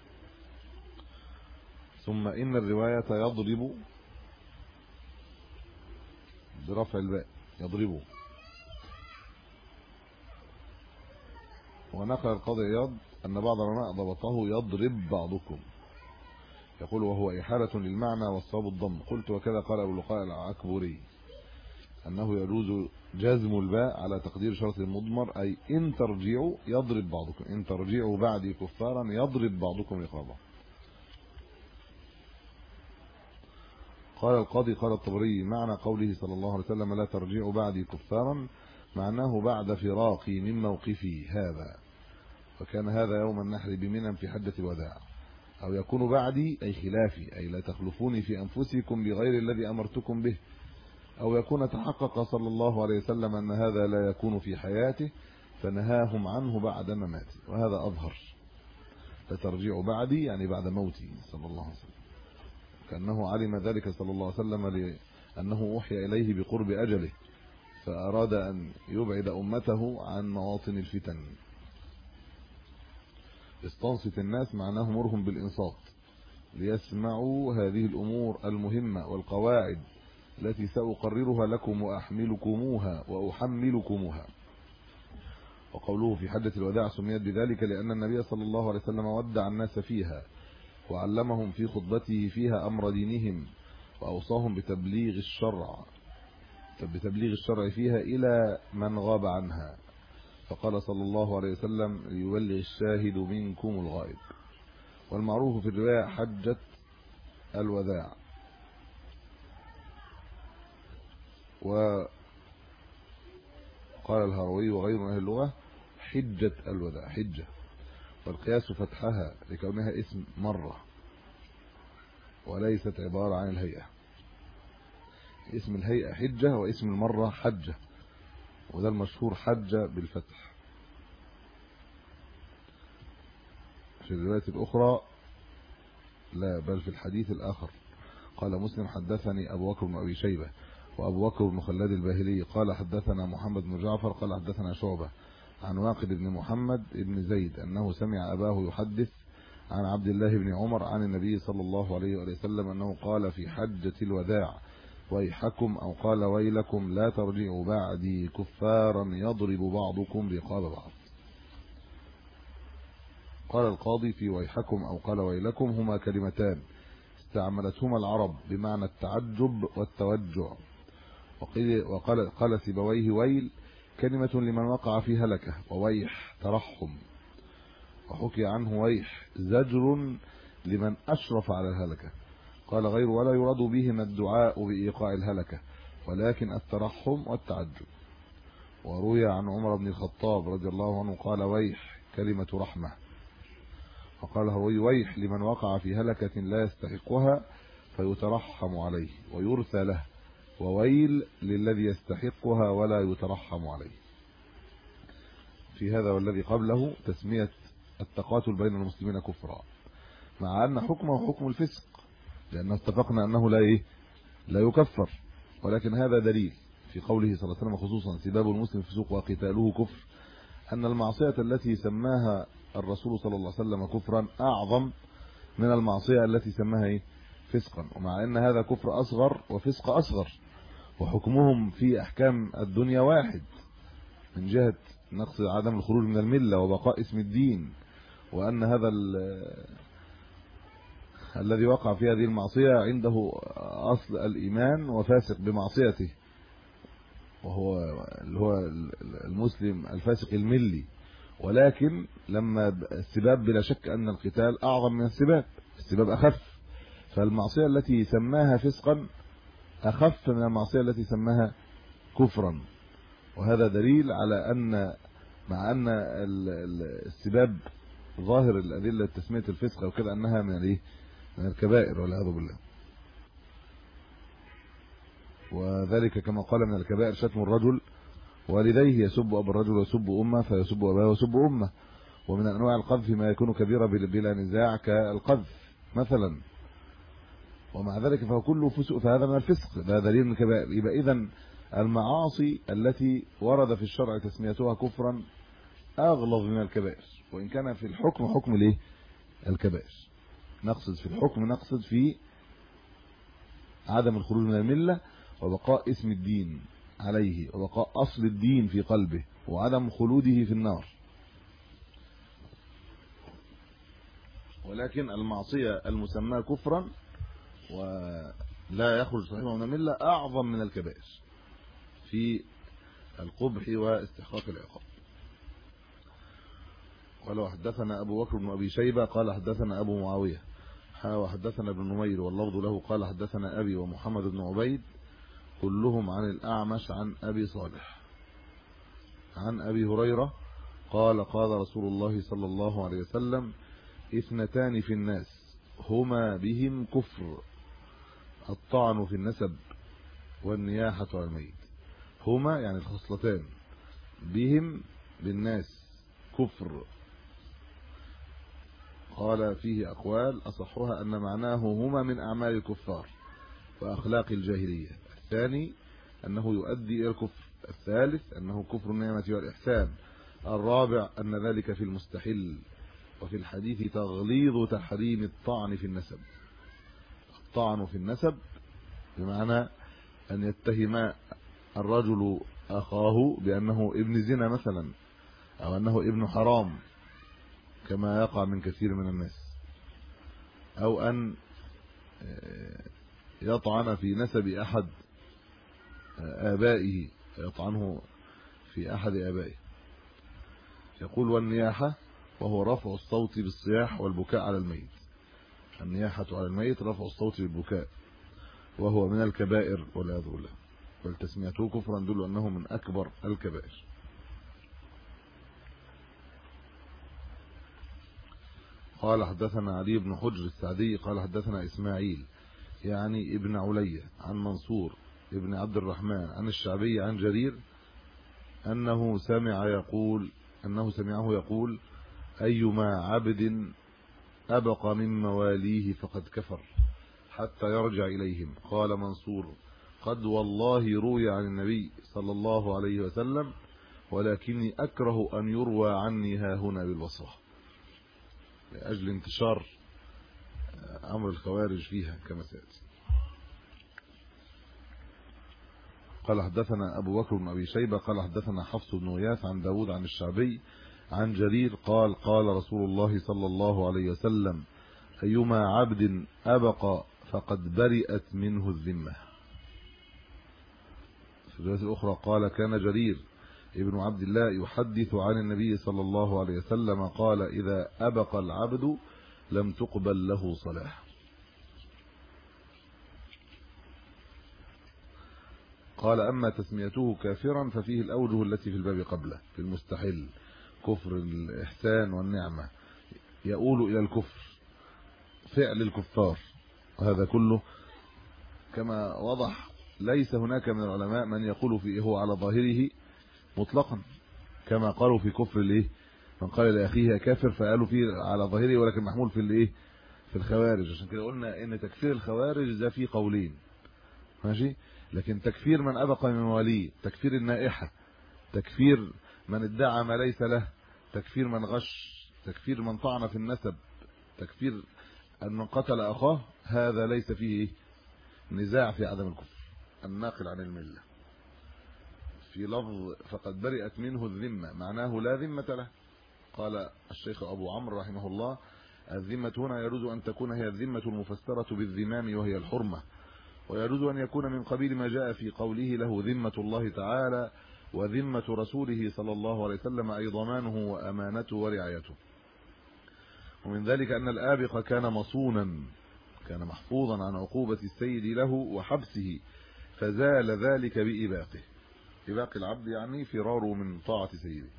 ثم إن الرواية يضرب برفع الباء يضربه، ونقل القاضي عياض أن بعض العلماء ضبطه يضرب بعضكم، يقول وهو إحالة للمعنى والصواب الضم. قلت وكذا قال أبو اللقاء العكبري أنه يجوز جزم الباء على تقدير شرط المضمر، أي إن ترجعوا يضرب بعضكم، إن ترجعوا بعدي كفارا يضرب بعضكم رقابا. قال القاضي قال الطبري معنى قوله صلى الله عليه وسلم لا ترجعوا بعدي كفارا معناه بعد فراقي من موقفي هذا، وكان هذا يوم النحر بمنى في حجة الوداع، أو يكون بعدي أي خلافي، أي لا تخلفوني في أنفسكم بغير الذي أمرتكم به، أو يكون تحقق صلى الله عليه وسلم أن هذا لا يكون في حياته فنهاهم عنه بعد مماته، وهذا أظهر. فترجع بعدي يعني بعد موتي صلى الله عليه وسلم، كأنه علم ذلك صلى الله عليه وسلم لأنه أوحي إليه بقرب أجله، فأراد أن يبعد أمته عن مواطن الفتن. استنصت الناس معناه مرهم بالإنصات ليسمعوا هذه الأمور المهمة والقواعد التي سأقررها لكم وأحملكموها وأحملكموها. وقوله في حجة الوداع سميت بذلك لأن النبي صلى الله عليه وسلم ودع الناس فيها وعلمهم في خطبته فيها أمر دينهم، وأوصاهم بتبليغ الشرع بتبليغ الشرع فيها إلى من غاب عنها، فقال صلى الله عليه وسلم ليبلغ الشاهد منكم الغائب. والمعروف في الرواية حجة الوداع. وقال الهروي وغيره من أهل اللغة حجة الوداع، حجة، والقياس فتحها لكونها اسم مرة وليست عبارة عن الهيئة. اسم الهيئة حجة واسم المرة حجة، وده المشهور حجة بالفتح. في الرواية الأخرى لا، بل في الحديث الآخر قال مسلم حدثني أبو بكر بن أبي شيبة وأبو بكر بن خلاد الباهلي قال حدثنا محمد بن جعفر قال حدثنا شعبة عن واقد بن محمد بن زيد أنه سمع أباه يحدث عن عبد الله بن عمر عن النبي صلى الله عليه وسلم أنه قال في حجة الوداع ويحكم أو قال ويلكم لا ترجعوا بعدي كفارا يضرب بعضكم رقاب بعض. قال القاضي في ويحكم أو قال ويلكم هما كلمتان استعملتهما العرب بمعنى التعجب والتوجع، وقال قال سيبويه ويل كلمة لمن وقع في هلكة، وويح ترحم، وحكي عنه ويح زجر لمن أشرف على الهلكة. قال غير ولا يراد بهما الدعاء بإيقاع الهلكة ولكن الترحم والتعجب. وروي عن عمر بن الخطاب رضي الله عنه قال ويح كلمة رحمة. وقال هروي ويح لمن وقع في هلكة لا يستحقها فيترحم عليه ويرثى له، وويل للذي يستحقها ولا يترحم عليه. في هذا والذي قبله تسمية التقاتل بين المسلمين كفرا، مع أن حكمه حكم الفسق لأنه اتفقنا أنه لا إيه لا يكفر، ولكن هذا دليل في قوله صلى الله عليه وسلم خصوصا سباب المسلم فسوق وقتاله كفر، أن المعصية التي سماها الرسول صلى الله عليه وسلم كفرا أعظم من المعصية التي سماها إيه فسقا، ومع أن هذا كفر أصغر وفسق أصغر، وحكمهم في أحكام الدنيا واحد من جهة نقص عدم الخروج من الملة وبقاء اسم الدين، وأن هذا الذي وقع في هذه المعصية عنده أصل الإيمان وفاسق بمعصيته، وهو اللي هو المسلم الفاسق الملي. ولكن لما السباب بلا شك أن القتال أعظم من السباب، السباب أخف، فالمعصية التي سماها فسقا أخف من المعصية التي سماها كفرا، وهذا دليل على أن مع أن السباب ظاهر الأدلة تسمية الفسق وكذا أنها من الايه من الكبائر والعياذ بالله، وذلك كما قال من الكبائر شتم الرجل والديه، يسب أبا الرجل ويسب أمه فيسب أباه ويسب أمه. ومن أنواع القذف ما يكون كبيرا بلا نزاع كالقذف مثلا، ومع ذلك فهو كله فسق، فهذا من الفسق، ده دليل من الكبائر. يبقى إذن المعاصي التي ورد في الشرع تسميتها كفرا أغلظ من الكبائر، وإن كان في الحكم حكم الايه الكبائر. نقصد في الحكم نقصد في عدم الخروج من الملة وبقاء اسم الدين عليه وبقاء أصل الدين في قلبه وعدم خلوده في النار. ولكن المعصية المسمى كفرا ولا يخرج صاحبها من الملة أعظم من الكبائر في القبح واستحقاق العقاب. قال حدثنا أبو بكر بن أبي شيبة قال حدثنا أبو معاوية وحدثنا ابن نمير واللفظ له قال حدثنا أبي ومحمد بن عبيد كلهم عن الأعمش عن أبي صالح عن أبي هريرة قال قال رسول الله صلى الله عليه وسلم اثنتان في الناس هما بهم كفر الطعن في النسب والنياحة على الميت. هما يعني الخصلتان بهم بالناس كفر. قال فيه أقوال أصحها أن معناه هما من أعمال الكفار وأخلاق الجاهلية. الثاني أنه يؤدي إلى الكفر. الثالث أنه كفر النعمة والإحسان. الرابع أن ذلك في المستحل. وفي الحديث تغليظ تحريم الطعن في النسب. الطعن في النسب بمعنى أن يتهم الرجل أخاه بأنه ابن زنا مثلا أو أنه ابن حرام كما يقع من كثير من الناس، أو أن يطعن في نسب أحد آبائه يطعنه في أحد آبائه. يقول والنياحة وهو رفع الصوت بالصياح والبكاء على الميت. النياحة على الميت رفع الصوت بالبكاء وهو من الكبائر والعياذ بالله، بل تسميته كفرا دل أنه من أكبر الكبائر. قال حدثنا علي بن حجر السعدي قال حدثنا إسماعيل يعني ابن علية عن منصور ابن عبد الرحمن عن الشعبي عن جرير أنه سمع يقول أنه سمعه يقول أيما عبد أبقى من مواليه فقد كفر حتى يرجع إليهم. قال منصور قد والله روي عن النبي صلى الله عليه وسلم ولكني أكره أن يروى عني ها هنا بالبصرة لأجل انتشار أمر الخوارج فيها كما سيأتي. قال حدثنا أبو بكر بن أبي شيبة قال حدثنا حفص بن غياث عن داود عن الشعبي عن جرير قال قال رسول الله صلى الله عليه وسلم أيما عبد أبقى فقد برئت منه الذمة. في الرواية الأخرى قال كان جرير ابن عبد الله يحدث عن النبي صلى الله عليه وسلم قال إذا أبقى العبد لم تقبل له صلاة. قال أما تسميته كافرا ففيه الأوجه التي في الباب قبله في المستحل كفر الإحسان والنعمة يؤول إلى الكفر فعل الكفار، وهذا كله كما وضح ليس هناك من العلماء من يقول فيه هو على ظاهره مطلقا كما قالوا في كفر الايه من قال لاخيه كافر فقالوا فيه على ظاهره ولكن محمول في الايه في الخوارج. عشان كده قلنا ان تكفير الخوارج ده فيه قولين ماشي، لكن تكفير من ابقى من ولي، تكفير النائحه، تكفير من ادعى ما ليس له، تكفير من غش، تكفير من طعن في النسب، تكفير ان من قتل اخاه، هذا ليس فيه نزاع في عدم الكفر الناقل عن المله. في لفظ فقد برئت منه الذمه معناه لا ذمه له. قال الشيخ ابو عمرو رحمه الله الذمه هنا يجوز ان تكون هي الذمه المفسره بالذمام وهي الحرمه، ويجوز ان يكون من قبيل ما جاء في قوله له ذمه الله تعالى وذمه رسوله صلى الله عليه وسلم اي ضمانه وامانته ورعايته. ومن ذلك ان الآبق كان مصونا كان محفوظا عن عقوبه السيد له وحبسه فزال ذلك بإباقه. إباق العبد يعني فراره من طاعة سيده.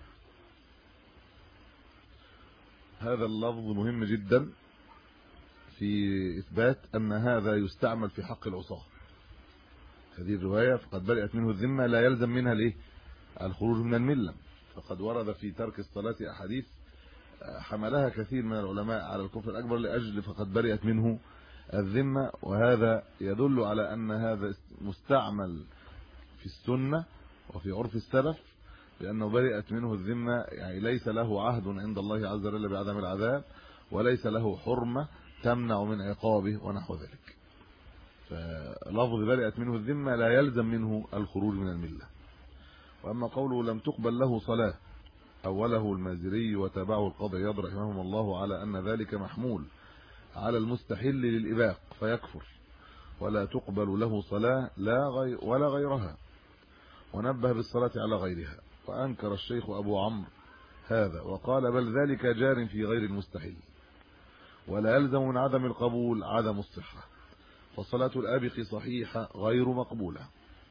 هذا اللفظ مهم جدا في إثبات أن هذا يستعمل في حق العصاة. هذه الرواية فقد برئت منه الذمة لا يلزم منها الايه الخروج من الملة. فقد ورد في ترك الصلاة أحاديث حملها كثير من العلماء على الكفر الأكبر لأجل فقد برئت منه الذمة، وهذا يدل على أن هذا مستعمل في السنة وفي عرف السلف لأنه برئت منه الذمة، يعني ليس له عهد عند الله عز وجل بعدم العذاب وليس له حرمة تمنع من عقابه ونحو ذلك. فلفظ برئت منه الذمة لا يلزم منه الخروج من الملة. وأما قوله لم تقبل له صلاة أوله المازري وتابعه القاضي عياض رحمهم الله على أن ذلك محمول على المستحل للإباق فيكفر ولا تقبل له صلاة لا غير ولا غيرها، ونبه بالصلاة على غيرها. وأنكر الشيخ أبو عمرو هذا وقال بل ذلك جار في غير المستحل، ولا يلزم من عدم القبول عدم الصحة، فصلاة الآبق صحيحة غير مقبولة،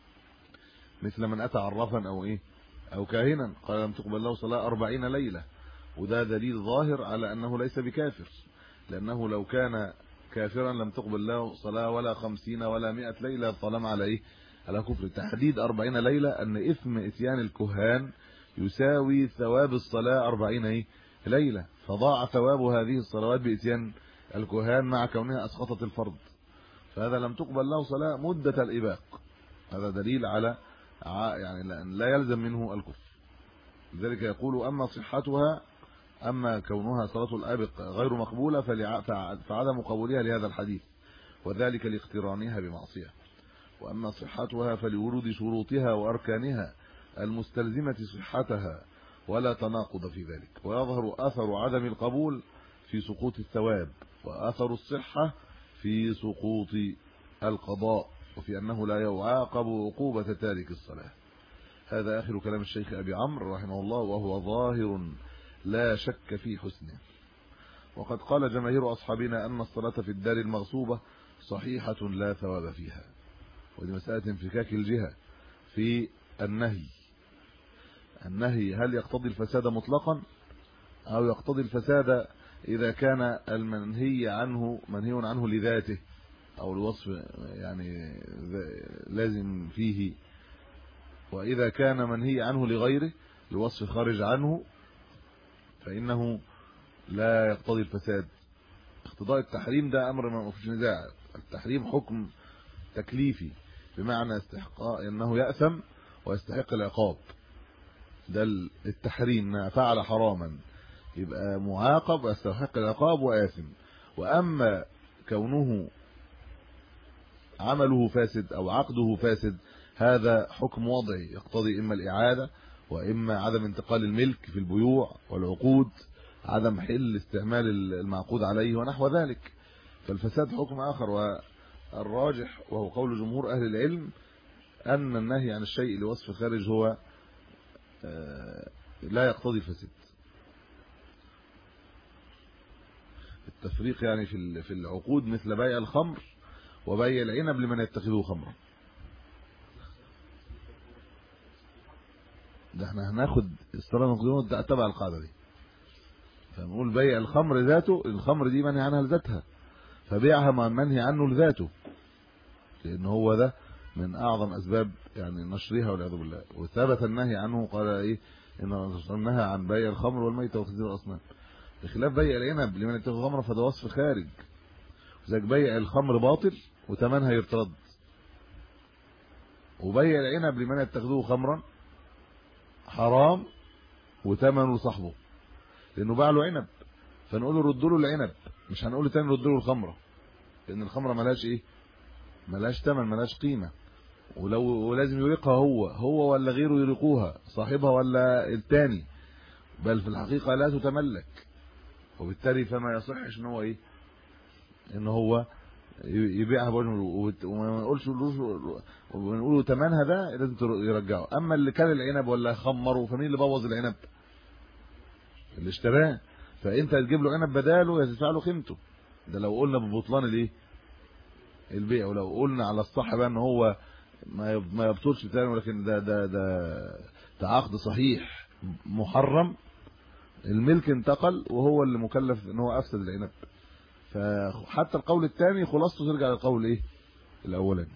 مثل من أتى عرافا أو إيه أو كاهنا قال لم تقبل له صلاة أربعين ليلة، وده دليل ظاهر على أنه ليس بكافر، لأنه لو كان كافرا لم تقبل له صلاة ولا خمسين ولا مئة ليلة طالما على إيه على كفر. تحديد أربعين ليلة أن إثم إتيان الكهان يساوي ثواب الصلاة أربعين إيه ليلة، فضاع ثواب هذه الصلوات بإتيان الكهان مع كونها أسقطت الفرض، فهذا لم تقبل له صلاة مدة الإباق. هذا دليل على يعني لا يلزم منه الكفر. لذلك يقول أما صحتها أما كونها صلاة الآبق غير مقبولة فعدم قبولها لهذا الحديث، وذلك لاقترانها بمعصية. وأما صحتها فلورود شروطها وأركانها المستلزمة صحتها ولا تناقض في ذلك، ويظهر أثر عدم القبول في سقوط الثواب، وأثر الصحة في سقوط القضاء، وفي أنه لا يعاقب عقوبة تارك الصلاة. هذا آخر كلام الشيخ أبي عمرو رحمه الله، وهو ظاهر لا شك في حسنه. وقد قال جماهير أصحابنا أن الصلاة في الدار المغصوبة صحيحة لا ثواب فيها، ودي مسألة انفكاك الجهة في النهي. النهي هل يقتضي الفساد مطلقا أو يقتضي الفساد إذا كان المنهي عنه منهي عنه لذاته أو الوصف يعني لازم فيه، وإذا كان منهي عنه لغيره الوصف خارج عنه فإنه لا يقتضي الفساد. اقتضاء التحريم ده أمر ما فيش نزاع، التحريم حكم تكليفي بمعنى استحقاق انه يأثم ويستحق العقاب، ده التحريم ما فعل حراما يبقى معاقب ويستحق العقاب وآثم. واما كونه عمله فاسد او عقده فاسد هذا حكم وضعي يقتضي اما الاعاده واما عدم انتقال الملك في البيوع والعقود، عدم حل استعمال المعقود عليه ونحو ذلك. فالفساد حكم اخر، والراجح وهو قول جمهور اهل العلم ان النهي عن الشيء لوصف خارج هو لا يقتضي الفساد. التفريق يعني في في العقود مثل بيع الخمر وبيع العنب لمن يتخذه خمرا. ده احنا هناخد الصلاه المقدمه تبع القاعده دي، فنقول بيع الخمر ذاته، الخمر دي منهي عنها لذاتها، فبيعها مع منهي عنه لذاته، لان هو ده من اعظم اسباب يعني نشرها والعياذ بالله. وثبت النهي عنه قال ايه ان الرسول نهى عن بيع الخمر والميت وخنزير الاصنام، بخلاف بيع العنب لمن يتخذ خمرا فده وصف خارج. زي بيع الخمر باطل وثمنها يرتد، وبيع العنب لمن يتخذه خمرا حرام وثمنه صاحبه، لانه باع له عنب، فنقول له رد له العنب، مش هنقول له تاني رد له الخمره، لان الخمره ملهاش ايه ملهاش ثمن ملهاش قيمه، ولو ولازم يريقها هو هو ولا غيره يريقوها، صاحبها ولا الثاني، بل في الحقيقه لا تتملك، وبالتالي فما يصحش ان هو ايه ان هو يبيعها بوجه وما نقولش ونقول له ثمنها ده لازم يرجعه. اما اللي كان العنب ولا خمره فمين اللي بوظ العنب؟ اللي اشتراه، فانت هتجيب له عنب بداله هتدفع له قيمته. ده لو قلنا ببطلان الايه البيع، ولو قلنا على الصح بقى ان هو ما ما يبطلش تاني، ولكن ده ده ده تعاقد صحيح محرم، الملك انتقل وهو اللي مكلف ان هو افسد العنب. فحتى القول الثاني خلاصته ترجع للقول ايه الاولاني.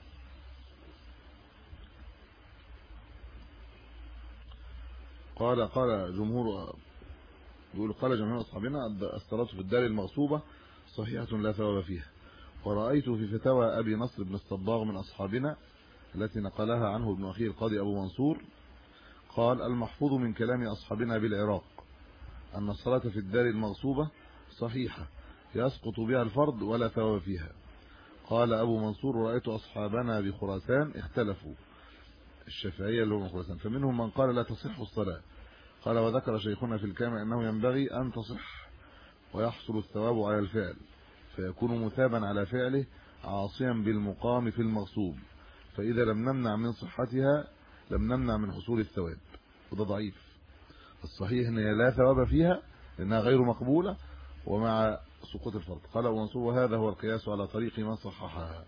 قال قال جمهور يقول قال جمهور اصحابنا الصلاه في الدار المغصوبه صحيحه لا ثواب فيها. ورأيت في فتاوى ابي نصر بن الصباغ من اصحابنا التي نقلها عنه ابن اخيه القاضي ابو منصور قال المحفوظ من كلام اصحابنا بالعراق ان الصلاه في الدار المغصوبه صحيحه يسقط بها الفرض ولا ثواب فيها. قال ابو منصور رايت اصحابنا بخراسان اختلفوا، الشافعيه اللي هم خراسان، فمنهم من قال لا تصح الصلاه قال وذكر شيخنا في الكامل أنه ينبغي أن تصح ويحصل الثواب على الفعل فيكون مثابا على فعله عاصيا بالمقام في المغصوب، فإذا لم نمنع من صحتها لم نمنع من حصول الثواب، وده ضعيف. الصحيح ان لا ثواب فيها لانها غير مقبولة ومع سقوط الفرض. قال ومنصور هذا هو القياس على طريق من صححها.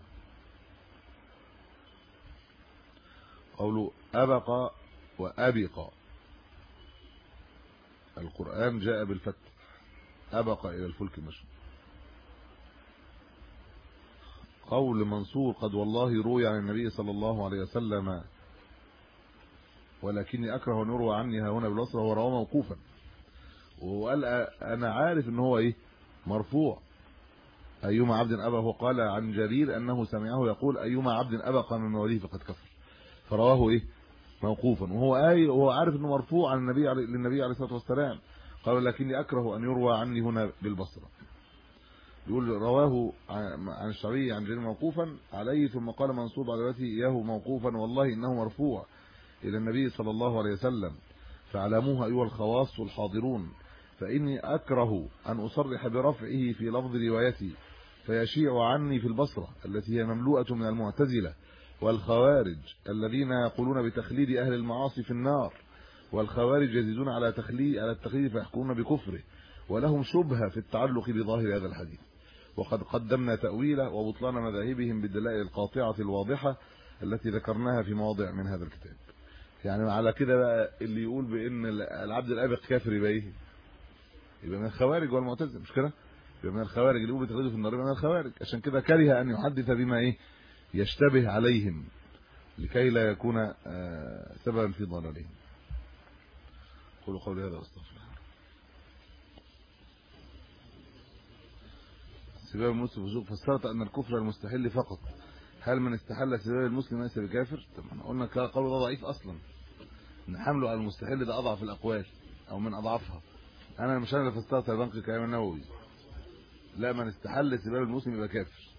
قوله أبق وأبق، القرآن جاء بالفتح، أبق إلى الفلك المشحون. قول منصور قد والله روي عن النبي صلى الله عليه وسلم ولكني أكره أن يروى عني ها هنا بالبصرة، هو رواه موقوفا، وقال أنا عارف أنه هو إيه مرفوع، أيما عبد أبى، هو قال عن جرير أنه سمعه يقول أيما عبد أبق من مواليه فقد كفر، فرواه إيه موقوفا، وهو آي وهو عارف أنه مرفوع عن النبي علي للنبي عليه الصلاة والسلام. قال لكني أكره أن يروى عني هنا بالبصرة. يقول رواه عن الشعبي عن جرير موقوفا عليه، ثم قال منصور بعد ذلك إياه موقوفا والله إنه مرفوع إلى النبي صلى الله عليه وسلم، فاعلموها أيها الخواص الحاضرون، فإني أكره أن أصرح برفعه في لفظ روايتي فيشيع عني في البصرة التي هي مملوءة من المعتزلة والخوارج الذين يقولون بتخليد أهل المعاصي في النار، والخوارج يزيدون على تخليد على التخليد فيحكمون بكفره، ولهم شبهة في التعلق بظاهر هذا الحديث، وقد قدمنا تأويله وبطلان مذاهبهم بالدلائل القاطعة الواضحة التي ذكرناها في مواضع من هذا الكتاب. يعني على كده بقى اللي يقول بان العبد الابق كافر يبقى ايه؟ يبقى من الخوارج والمعتزله، مش كده؟ يبقى من الخوارج اللي يقول بتخليده في النار، يبقى من الخوارج. عشان كده كره ان يحدث بما ايه يشتبه عليهم لكي لا يكون سببا في ضلالهم. قولوا قولي هذا واستغفر الله. سباب المسلم فسوق، فسرت ان الكفر المستحل فقط، هل من استحل سباب المسلم ليس بكافر؟ طب احنا قلنا قول ده ضعيف اصلا، ان حمله على المستحل ده اضعف الاقوال او من اضعفها. انا مش انا اللي فسرت، البنك كلام النووي، لا من استحل سباب المسلم يبقى كافر.